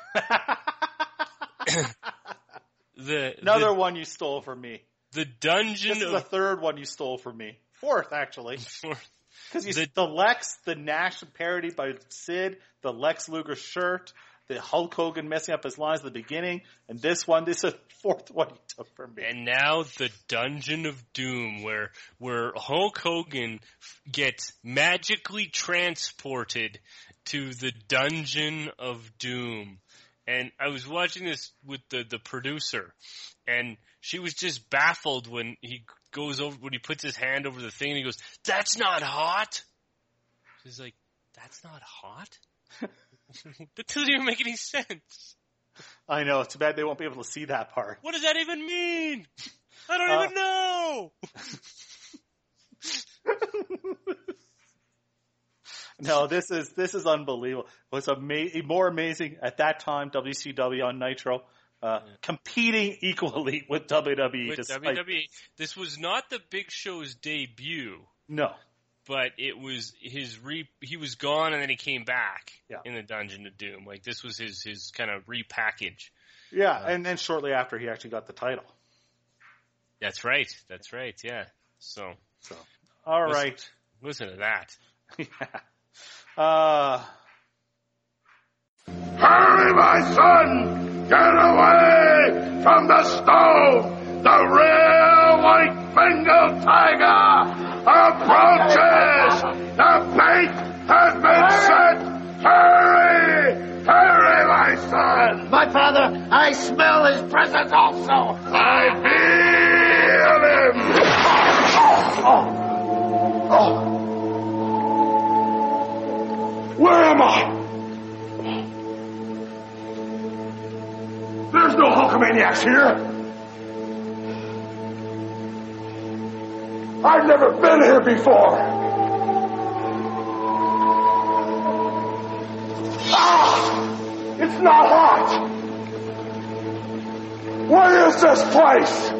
Another one you stole from me. The dungeon. This is the third one you stole from me. 4th, actually. Because the Lex, the Nash parody by Sid, the Lex Luger shirt, the Hulk Hogan messing up his lines at the beginning, and this is the 4th one you took from me. And now the Dungeon of Doom, where Hulk Hogan gets magically transported to the Dungeon of Doom. And I was watching this with the producer, and she was just baffled when he puts his hand over the thing and he goes, "That's not hot." She's like, "That's not hot?" That doesn't even make any sense. I know. It's too bad they won't be able to see that part. What does that even mean? I don't even know. No, this is unbelievable. It was more amazing at that time. WCW on Nitro, competing equally with WWE. With WWE, this was not the Big Show's debut. No, but it was he was gone and then he came back Yeah. in the Dungeon of Doom. Like this was his kind of repackage. Yeah, and then shortly after he actually got the title. That's right. Yeah. So all right. Listen to that. Hurry, my son! Get away from the stove! The real white-Bengal tiger approaches! The bait has been set! Hurry! Hurry, my son! My father, I smell his presence also. I feel him! Where am I? There's no Hulkamaniacs here. I've never been here before. It's not hot. What is this place?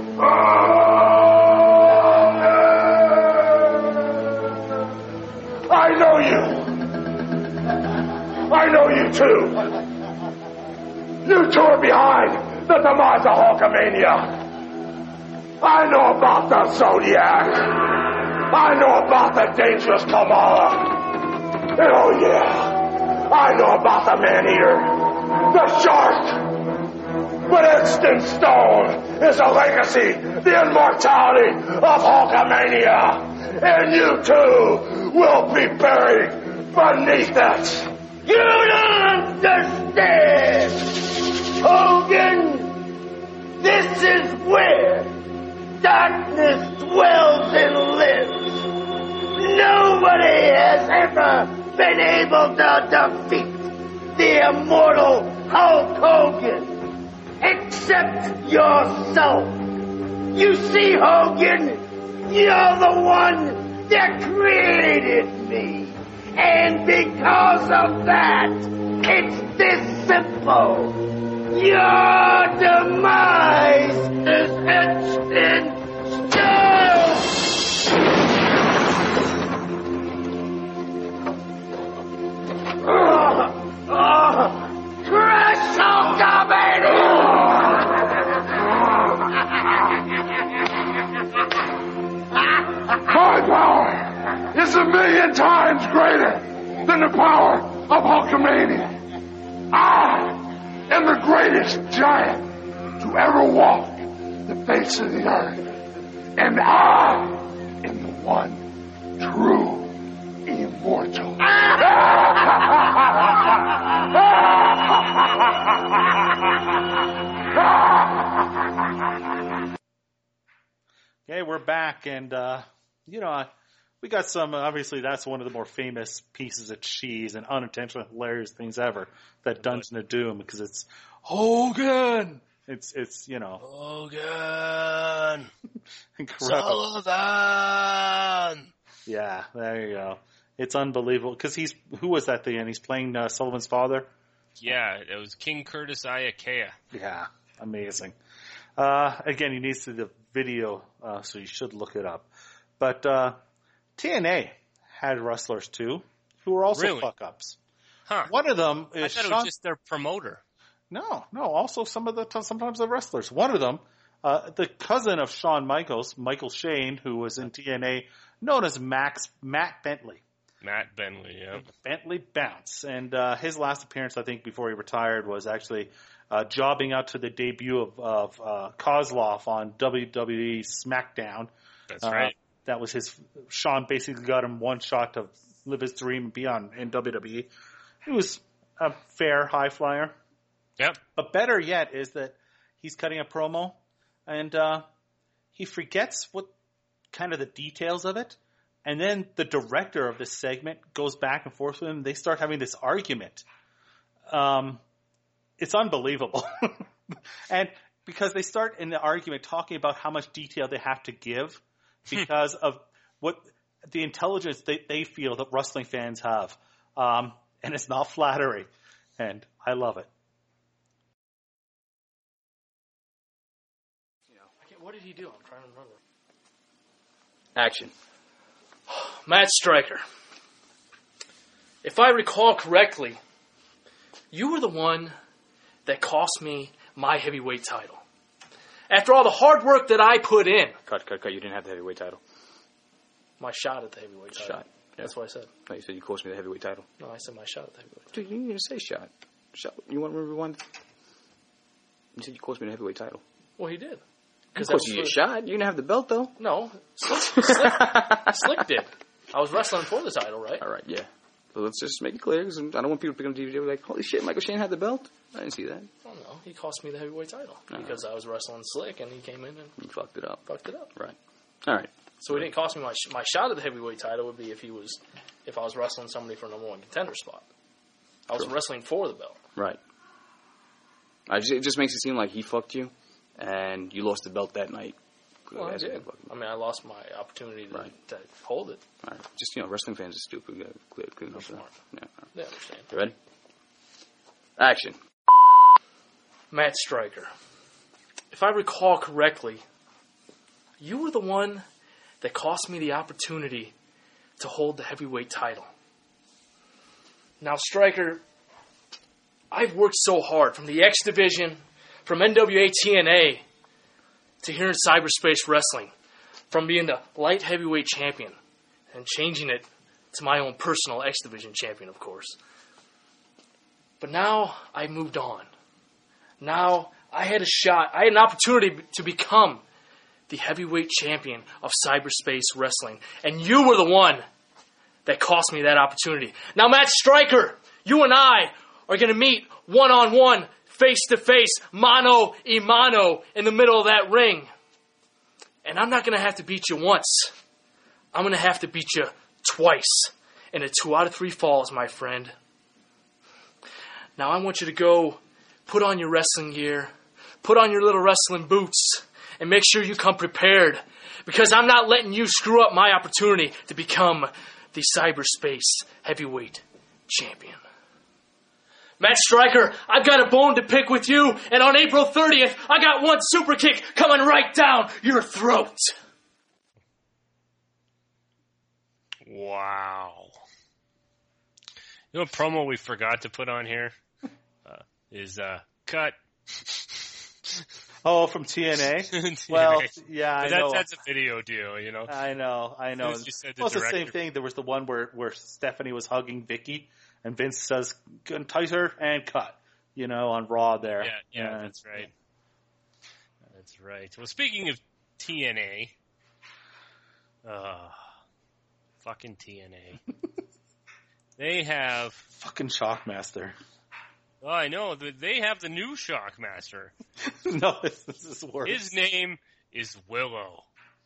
I know you. I know you too. You two are behind the demise of Hulkamania. I know about the Zodiac. I know about the dangerous Kamala. And oh yeah, I know about the Man-Eater, the Shark. But etched in stone is the legacy, the immortality of Hulkamania. And you too will be buried beneath it. You don't understand, Hogan. This is where darkness dwells and lives. Nobody has ever been able to defeat the immortal Hulk Hogan, except yourself. You see, Hogan, you're the one that created me. And because of that, it's this simple. Your demise is etched in stone. Crush My power is 1,000,000 times greater than the power of Hulkamania. I am the greatest giant to ever walk the face of the earth. And I am the one true immortal. Okay, we're back, and we got some. Obviously, that's one of the more famous pieces of cheese and unintentional hilarious things ever. That Dungeon of Doom, because it's Hogan. It's Hogan. Incredible. Sullivan. Yeah, there you go. It's unbelievable because who was that thing? And he's playing Sullivan's father. Yeah, it was King Curtis Iakea. Yeah, amazing. Again, you need to see the video, so you should look it up. But TNA had wrestlers too, who were also fuck-ups. Huh. One of them is I thought it was just their promoter. No. Also, sometimes the wrestlers. One of them, the cousin of Shawn Michaels, Michael Shane, who was in TNA, known as Matt Bentley. Matt Bentley, yeah. Bentley Bounce. And his last appearance, I think, before he retired was actually jobbing out to the debut of Kozlov on WWE SmackDown. That's right. That was Shawn basically got him one shot to live his dream and be in WWE. He was a fair high flyer. Yep. But better yet is that he's cutting a promo and he forgets what kind of the details of it. And then the director of this segment goes back and forth with him. They start having this argument. It's unbelievable. And because they start in the argument talking about how much detail they have to give because of what the intelligence they feel that wrestling fans have. and it's not flattering, and I love it. What did he do? I'm trying to remember. Action. Matt Striker. If I recall correctly, you were the one that cost me my heavyweight title. After all the hard work that I put in. Cut. You didn't have the heavyweight title. My shot at the heavyweight title. Shot. Yeah. That's what I said. No, you said you cost me the heavyweight title. No, I said my shot at the heavyweight title. Dude, you didn't even say shot. Shot. You want to remember one? You said you cost me the heavyweight title. Well, he did. Of course you shot. You didn't have the belt, though. No. Slick did. I was wrestling for the title, right? All right, yeah. But let's just make it clear, because I don't want people to pick up DVD like, holy shit, Michael Shane had the belt? I didn't see that. Oh, no. He cost me the heavyweight title because I was wrestling Slick, and he came in and... You fucked it up. Right. All right. So it didn't cost me my shot at the heavyweight title would be if I was wrestling somebody for number one contender spot. I was wrestling for the belt. Right. It just makes it seem like he fucked you, and you lost the belt that night. Well, I did. I mean, I lost my opportunity to hold it. All right. Just, wrestling fans are stupid. We gotta clear enough for that. Yeah. They understand. You ready? Action. Matt Striker. If I recall correctly, you were the one that cost me the opportunity to hold the heavyweight title. Now, Striker, I've worked so hard from the X Division, from NWA TNA, to here in cyberspace wrestling, from being the light heavyweight champion and changing it to my own personal X Division champion, of course. But now I moved on. Now I had an opportunity to become the heavyweight champion of cyberspace wrestling. And you were the one that cost me that opportunity. Now, Matt Striker, you and I are going to meet one-on-one, face-to-face, mano-a-mano in the middle of that ring. And I'm not going to have to beat you once. I'm going to have to beat you twice. In a 2 out of 3 falls, my friend. Now I want you to go put on your wrestling gear, put on your little wrestling boots, and make sure you come prepared. Because I'm not letting you screw up my opportunity to become the cyberspace heavyweight champion. Matt Striker, I've got a bone to pick with you, and on April 30th, I got one super kick coming right down your throat. Wow. You know what promo we forgot to put on here? Is cut. Oh, from TNA? Well, yeah, I know. That's a video deal, I know. It's the same thing. There was the one where Stephanie was hugging Vicky, and Vince says, entice her and cut, on Raw there. Yeah, that's right. That's right. Well, speaking of TNA, fucking TNA. They have... Fucking Shockmaster. Oh, I know. They have the new Shockmaster. No, this is worse. His name is Willow.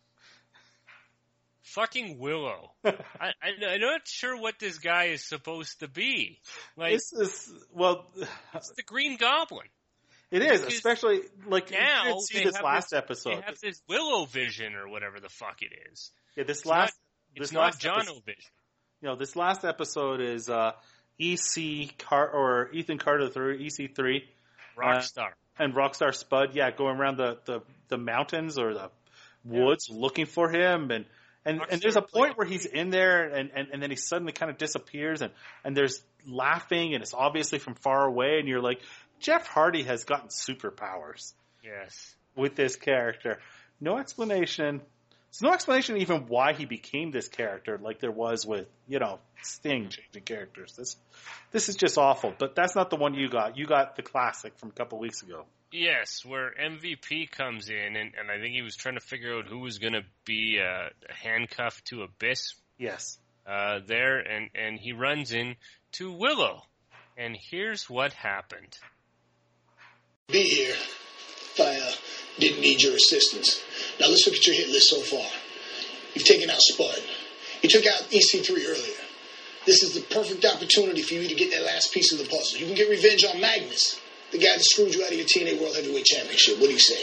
Fucking Willow. I'm not sure what this guy is supposed to be. It's the Green Goblin. It is, especially now. You didn't see this last episode. They have this Willow Vision or whatever the fuck it is. Yeah, it's not Jono Vision. This last episode is Ethan Carter III, EC3, Rockstar, and Rockstar Spud. Yeah, going around the mountains or the woods looking for him, and there's a point where he's in there, and then he suddenly kind of disappears, and there's laughing, and it's obviously from far away, and you're like, Jeff Hardy has gotten superpowers. Yes, with this character, no explanation. There's no explanation even why he became this character like there was with, Sting changing characters. This is just awful. But that's not the one you got. You got the classic from a couple weeks ago. Yes, where MVP comes in, and I think he was trying to figure out who was going to be handcuffed to Abyss. Yes. There, and he runs in to Willow. And here's what happened. Be here if I didn't need your assistance. Now let's look at your hit list so far. You've taken out Spud. You took out EC3 earlier. This is the perfect opportunity for you to get that last piece of the puzzle. You can get revenge on Magnus, the guy that screwed you out of your TNA World Heavyweight Championship. What do you say?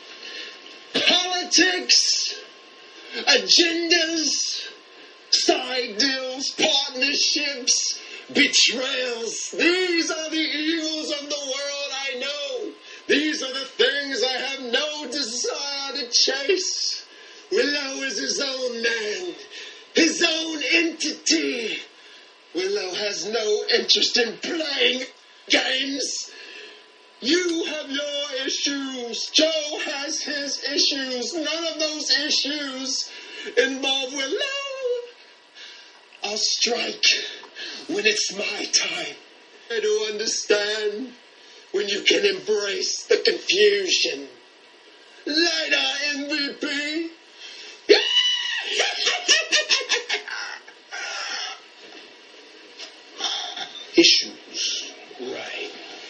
Politics, agendas, side deals, partnerships, betrayals. These are the evils of the world I know. These are the things I have no desire to chase. Willow is his own man, his own entity. Willow has no interest in playing games. You have your issues. Joe has his issues. None of those issues involve Willow. I'll strike when it's my time. I do understand when you can embrace the confusion. Later, MVP. Issues, right.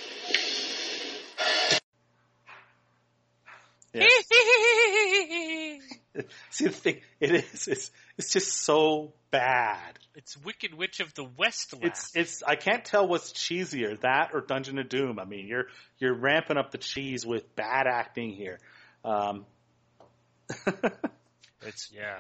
Yeah. See, the thing, it's just so bad. It's Wicked Witch of the West. It's I can't tell what's cheesier, that or Dungeon of Doom. I mean, you're ramping up the cheese with bad acting here. It's yeah.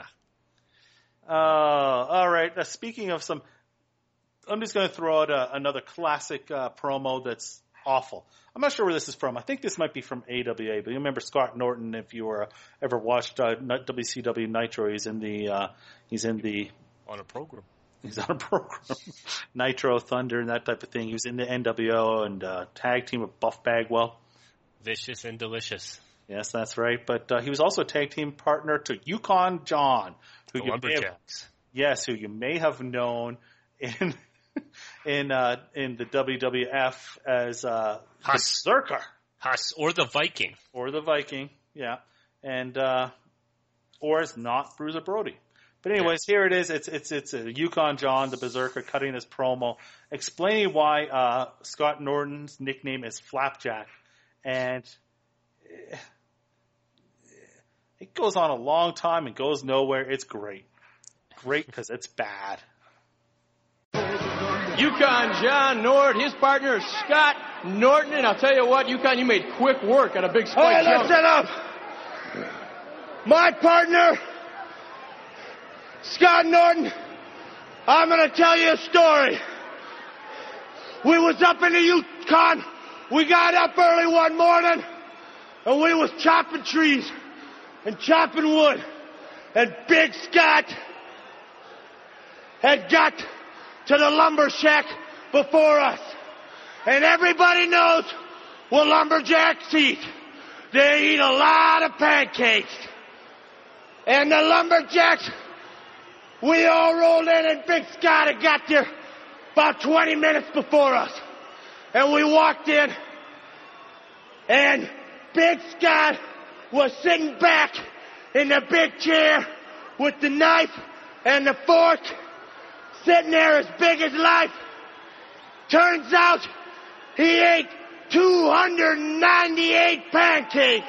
All right. Speaking of some, I'm just going to throw out another classic promo that's awful. I'm not sure where this is from. I think this might be from AWA, but you remember Scott Norton if you were ever watched WCW Nitro. He's in the on a program. He's on a program, Nitro Thunder and that type of thing. He was in the NWO and tag team with Buff Bagwell. Vicious and delicious. Yes, that's right. But he was also a tag team partner to Yukon John, who the Lumberjacks. Who you may have known in the WWF as the Berserker. Huss, or the Viking. Or the Viking, yeah. And or as not Bruiser Brody. But anyways, here it is. It's a Yukon John, the Berserker, cutting his promo, explaining why Scott Norton's nickname is Flapjack. And it goes on a long time and goes nowhere. It's great. Great because it's bad. Yukon John Nord, his partner Scott Norton, and I'll tell you what, Yukon, you made quick work on a big spike jump. Hey, listen up. My partner, Scott Norton, I'm going to tell you a story. We was up in the Yukon. We got up early one morning, and we was chopping trees and chopping wood. And Big Scott had got to the lumber shack before us. And everybody knows what lumberjacks eat. They eat a lot of pancakes. And the lumberjacks, we all rolled in, and Big Scott had got there about 20 minutes before us. And we walked in, and Big Scott was sitting back in the big chair with the knife and the fork, sitting there as big as life. Turns out he ate 298 pancakes.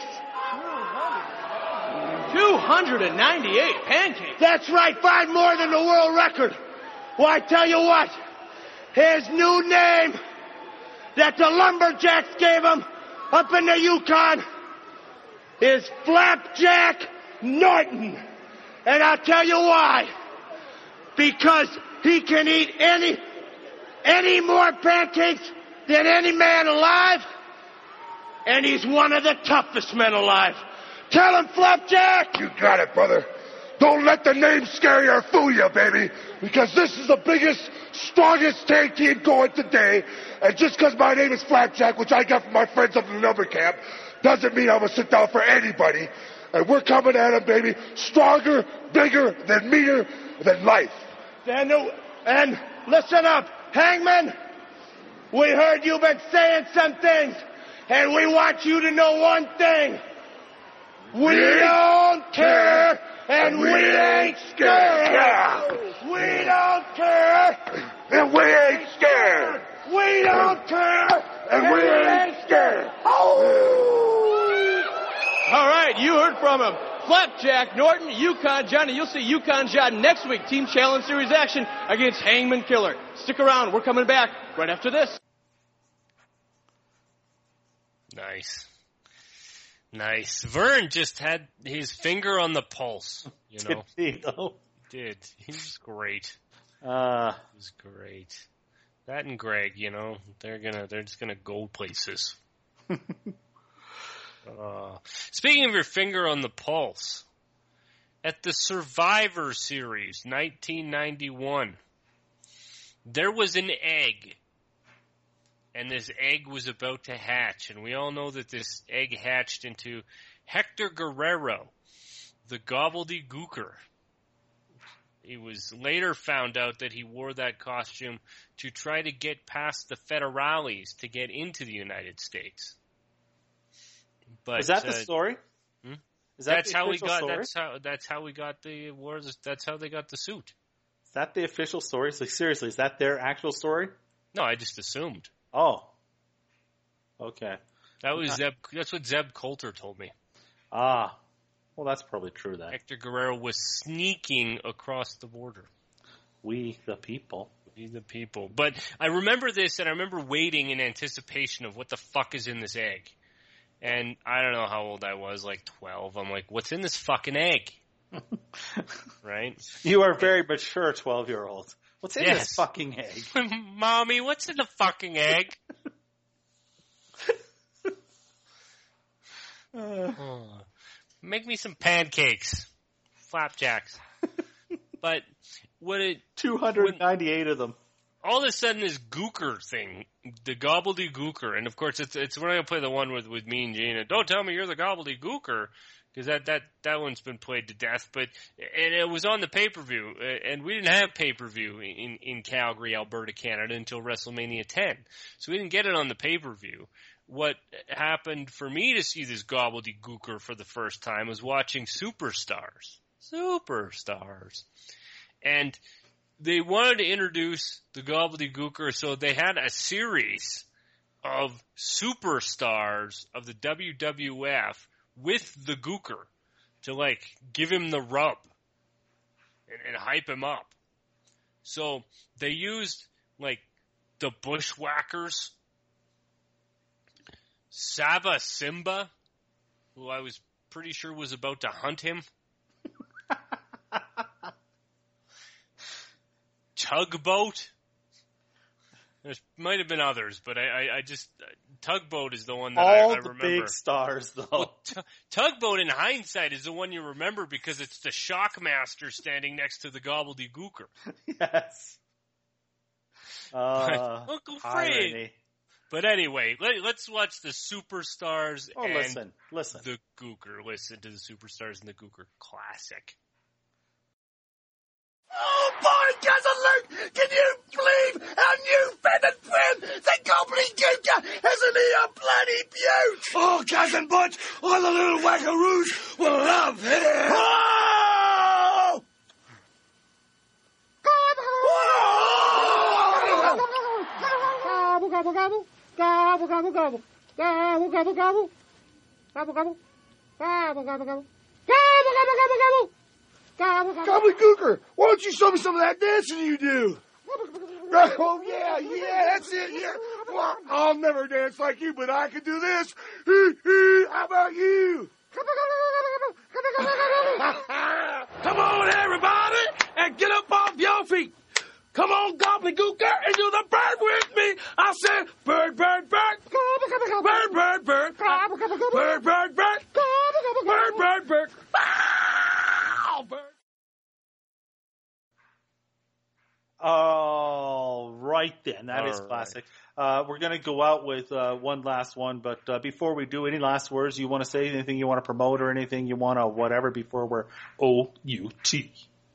298 pancakes? That's right, 5 more than the world record. Well, I tell you what, his new name that the Lumberjacks gave him up in the Yukon is Flapjack Norton. And I'll tell you why. Because he can eat any more pancakes than any man alive, and he's one of the toughest men alive. Tell him, Flapjack! You got it, brother. Don't let the name scare you or fool you, baby, because this is the biggest, strongest tag team going today, and just because my name is Flapjack, which I got from my friends up in the number camp, doesn't mean I'm going to sit down for anybody. And we're coming at him, baby, stronger, bigger, than meaner, than life. And listen up, Hangman, we heard you've been saying some things, and we want you to know one thing. We don't care, and we ain't scared. Yeah. We don't care, and we ain't scared. We don't care, and we ain't scared. Oh. All right, you heard from him. Flapjack Norton, Yukon John, and you'll see Yukon John next week, Team Challenge Series action against Hangman Killer. Stick around, we're coming back right after this. Nice. Vern just had his finger on the pulse, you know. Did he, though? He did. He was great. He was great. That and Greg, they're just gonna go places. Speaking of your finger on the pulse, at the Survivor Series 1991, there was an egg, and this egg was about to hatch, and we all know that this egg hatched into Hector Guerrero, the Gobbledygooker. It was later found out that he wore that costume to try to get past the federales to get into the United States. But is that the story? Is that that's the how we official got. story? That's how we got the awards. That's how they got the suit. Is that the official story? Like, seriously, is that their actual story? No, I just assumed. Oh, okay. That was Zeb. That's what Zeb Coulter told me. Ah, well, that's probably true then. Hector Guerrero was sneaking across the border. We the people. We the people. But I remember this, and I remember waiting in anticipation of what the fuck is in this egg. And I don't know how old I was, like 12. I'm like, what's in this fucking egg? Right? You are a very mature 12-year-old. What's in this fucking egg? Mommy, what's in the fucking egg? Make me some pancakes. Flapjacks. But what it... 298 of them. All of a sudden, this gooker thing, the gobbledygooker, and of course, it's we're not gonna play the one with me and Gina. Don't tell me you're the gobbledygooker, because that one's been played to death. But and it was on the pay-per-view, and we didn't have pay-per-view in Calgary, Alberta, Canada until WrestleMania 10, so we didn't get it on the pay-per-view. What happened for me to see this gobbledygooker for the first time was watching Superstars, and they wanted to introduce the gobbledygooker, so they had a series of superstars of the WWF with the gooker to, like, give him the rub and hype him up. So they used, like, the Bushwhackers, Saba Simba, who I was pretty sure was about to hunt him, Tugboat. There might have been others, but I just Tugboat is the one that I remember. All the big stars, though. Well, Tugboat, in hindsight, is the one you remember because it's the Shockmaster standing next to the gobbledygooker. Yes. Uncle Fred. Irony. But anyway, let's watch the Superstars and listen. The Gooker. Listen to the Superstars and the Gooker. Classic. Oh boy, Cousin Luke, can you believe our new feathered friend, the gobbledygooker? Isn't he a bloody beaut? Oh, Cousin Butch, all the little wackaroos will love him. Oh! Gobble, gobble, gobble. Gobble, gobble, gobble. Gobble, gobble, gobble. Gobble, gobble. Gobble, gobble, gobble. Gobble, gobble, gobble, gobble. Gobbledygooker, why don't you show me some of that dancing you do? Oh, yeah, that's it, yeah. Well, I'll never dance like you, but I can do this. How about you? Come on, everybody, and get up off your feet. Come on, gobbledygooker, and do the bird with me. I said, bird, bird, bird. Bird, bird, bird. Bird, bird, bird. Bird, bird, bird. All right, then. That is classic. We're going to go out with one last one, but before we do, any last words you want to say, anything you want to promote or anything you want to whatever before we're O-U-T?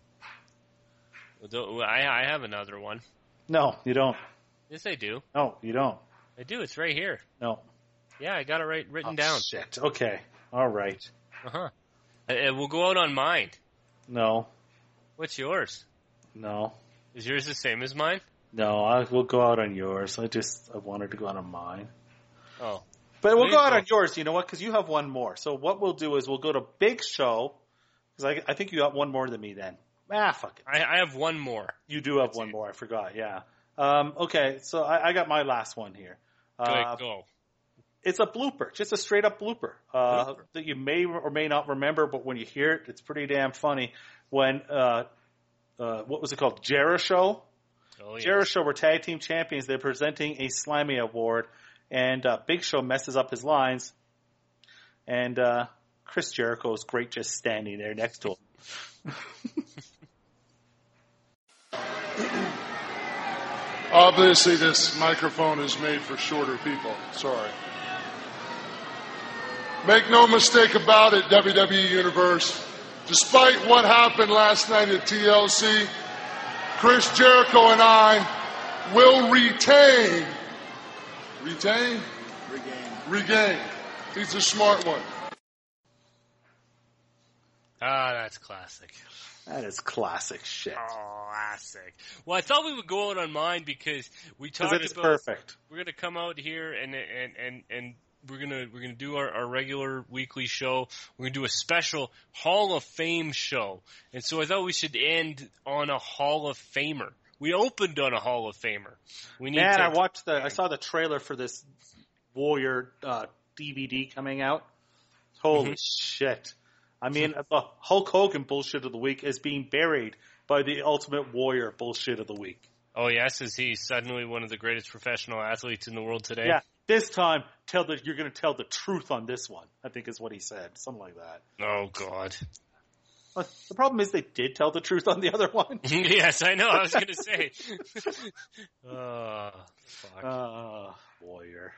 I have another one. No, you don't. Yes, I do. No, you don't. I do. It's right here. No. Yeah, I got it written down. Shit. Okay. All right. Uh-huh. We'll go out on mine. No. What's yours? No. Is yours the same as mine? No, we'll go out on yours. I wanted to go out on mine. Oh. But we'll go out on yours, you know what? Because you have one more. So what we'll do is we'll go to Big Show. Because I think you got one more than me then. Fuck it. I have one more. You do have one more. I forgot, yeah. Okay, so I got my last one here. Go. It's a blooper, just a straight up blooper that you may or may not remember, but when you hear it, it's pretty damn funny. When, what was it called? Jericho Oh, yes. Jericho were tag team champions. They're presenting a Slammy Award, and Big Show messes up his lines, and Chris Jericho is great just standing there next to him. Obviously, this microphone is made for shorter people. Sorry. Make no mistake about it, WWE Universe. Despite what happened last night at TLC, Chris Jericho and I will retain. Retain? Regain. He's a smart one. Ah, that's classic. That is classic shit. Classic. Well, I thought we would go out on mine because we talked about. It's perfect. We're gonna come out here and we're gonna do our regular weekly show. We're gonna do a special Hall of Fame show, and so I thought we should end on a Hall of Famer. We opened on a Hall of Famer. I saw the trailer for this Warrior DVD coming out. Holy shit! I mean, the Hulk Hogan bullshit of the week is being buried by the Ultimate Warrior bullshit of the week. Oh yes, is he suddenly one of the greatest professional athletes in the world today? Yeah. This time, you're going to tell the truth on this one, I think is what he said. Something like that. Oh, God. Well, the problem is they did tell the truth on the other one. Yes, I know. I was going to say. Fuck. Warrior.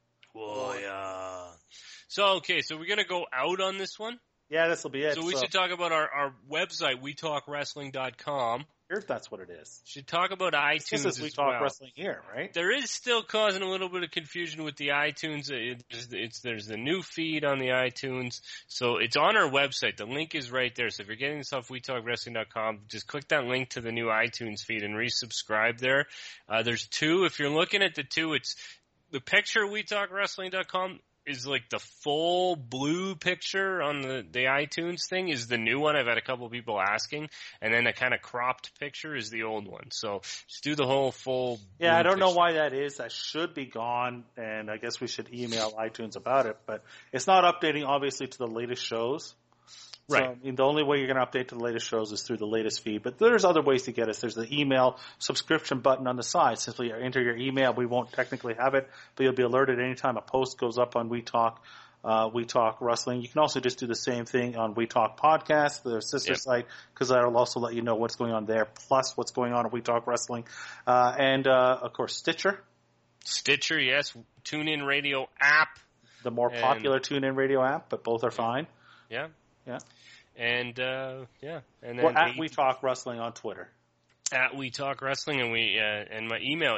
So we're going to go out on this one? Yeah, this will be it. So we should talk about our website, WeTalkWrestling.com. If that's what it is. Should talk about iTunes as We Talk Wrestling here, right? There is still causing a little bit of confusion with the iTunes. There's the new feed on the iTunes. So it's on our website. The link is right there. So if you're getting this off WeTalkWrestling.com, just click that link to the new iTunes feed and resubscribe there. There's two. If you're looking at the two, it's the picture WeTalkWrestling.com is like the full blue picture on the iTunes thing is the new one. I've had a couple of people asking. And then the kind of cropped picture is the old one. So just do the whole full Yeah, I don't picture. know why that is. That should be gone, and I guess we should email iTunes about it. But it's not updating, obviously, to the latest shows. Right. So, I mean, the only way you're going to update to the latest shows is through the latest feed. But there's other ways to get us. There's the email subscription button on the side. Simply enter your email. We won't technically have it, but you'll be alerted anytime a post goes up on We Talk Wrestling. You can also just do the same thing on We Talk Podcast, their sister site, because that'll also let you know what's going on there, plus what's going on at We Talk Wrestling. And of course, Stitcher. Stitcher, yes. TuneIn Radio app. The more popular TuneIn Radio app, but both are fine. Yeah. Yeah. And, and then we're at We Talk Wrestling on Twitter. At We Talk Wrestling, and and my email,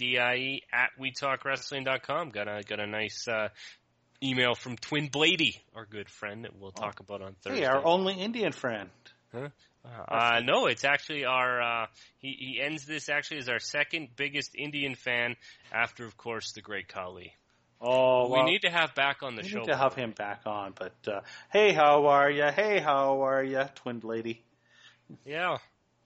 addie@wetalkwrestling.com. Got a nice, email from Twin Blady, our good friend that we'll talk about on Thursday. Hey, our only Indian friend. Huh? No, it's actually our, he ends this actually as our second biggest Indian fan after, of course, the great Khali. Oh, we need to have back on the show. We need to have him back on, but hey, how are you? Hey, how are you, Twin Lady? Yeah.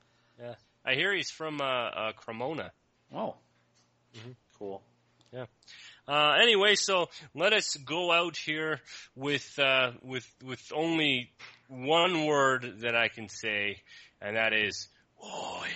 I hear he's from Cremona. Oh, cool. Yeah. Anyway, so let us go out here with only one word that I can say, and that is Warrior.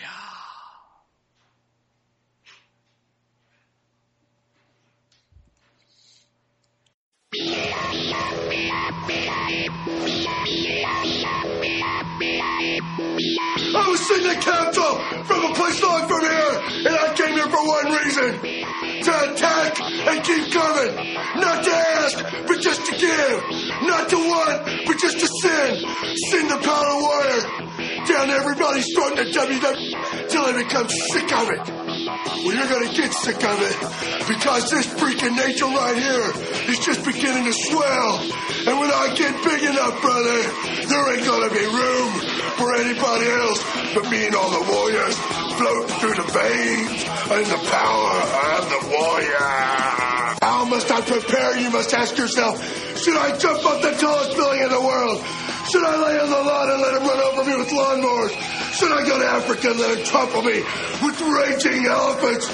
I was sitting at council from a place long from here, and I came here for one reason. To attack and keep coming. Not to ask, but just to give. Not to want, but just to sin. Sin the power warrior. Down everybody's throat in the WWE till they become sick of it. Well, you're going to get sick of it because this freaking nature right here is just beginning to swell. And when I get big enough, brother, there ain't going to be room for anybody else but me and all the warriors floating through the veins and the power of the warrior. How must I prepare? You must ask yourself, should I jump off the tallest building in the world? Should I lay on the lawn and let him run over me with lawnmowers? Should I go to Africa and let him trample me with raging elephants?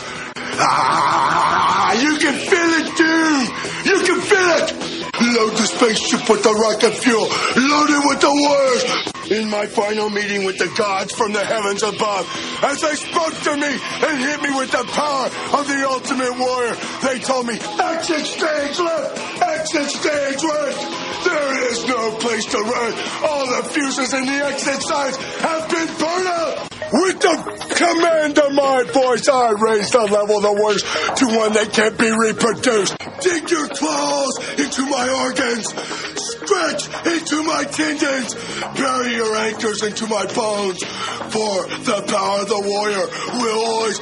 You can feel it, dude! You can feel it! Load the spaceship with the rocket fuel. Load it with the warriors. in my final meeting with the gods from the heavens above, as they spoke to me and hit me with the power of the Ultimate Warrior, they told me, exit stage left, exit stage right. There is no place to run. All the fuses in the exit signs have been burned out. With the command of my voice, I raise the level of the Warriors to one that can't be reproduced. Dig your claws into my organs. Stretch into my tendons. Bury your anchors into my bones. For the power of the Warrior will always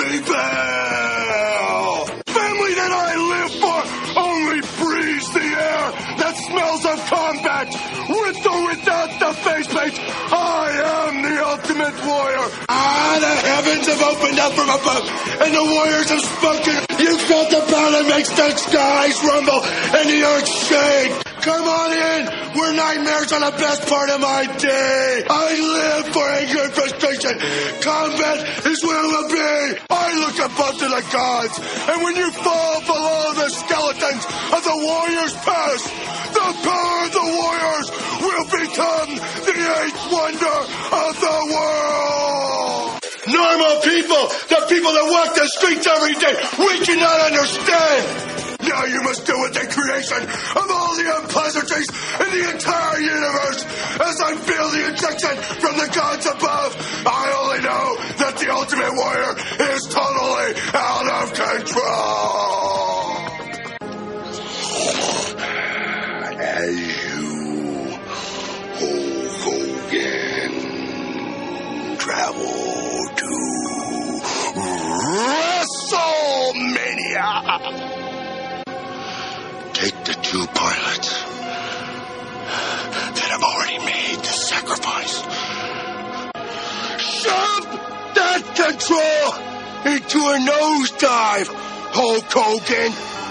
prevail. Family that I live for only breathes the air that smells of combat. With or without the faceplate, I am the Ultimate Warrior. The heavens have opened up from above, and the Warriors have spoken. You felt the power that makes the skies rumble and the earth shake. Come on in, where nightmares are the best part of my day. I live for anger and frustration. Combat is where it will be. I look above to the gods, and when you fall below the skeletons of the Warriors past, the power of the Warriors will become the eighth wonder of the world. Normal people, the people that walk the streets every day, we cannot understand. Now you must deal with the creation of all the unpleasantries in the entire universe. As I feel the injection from the gods above, I only know that the Ultimate Warrior is totally out of control. As you, Hulk Hogan, travel to WrestleMania, take the two pilots that have already made the sacrifice. Shove that control into a nosedive, Hulk Hogan.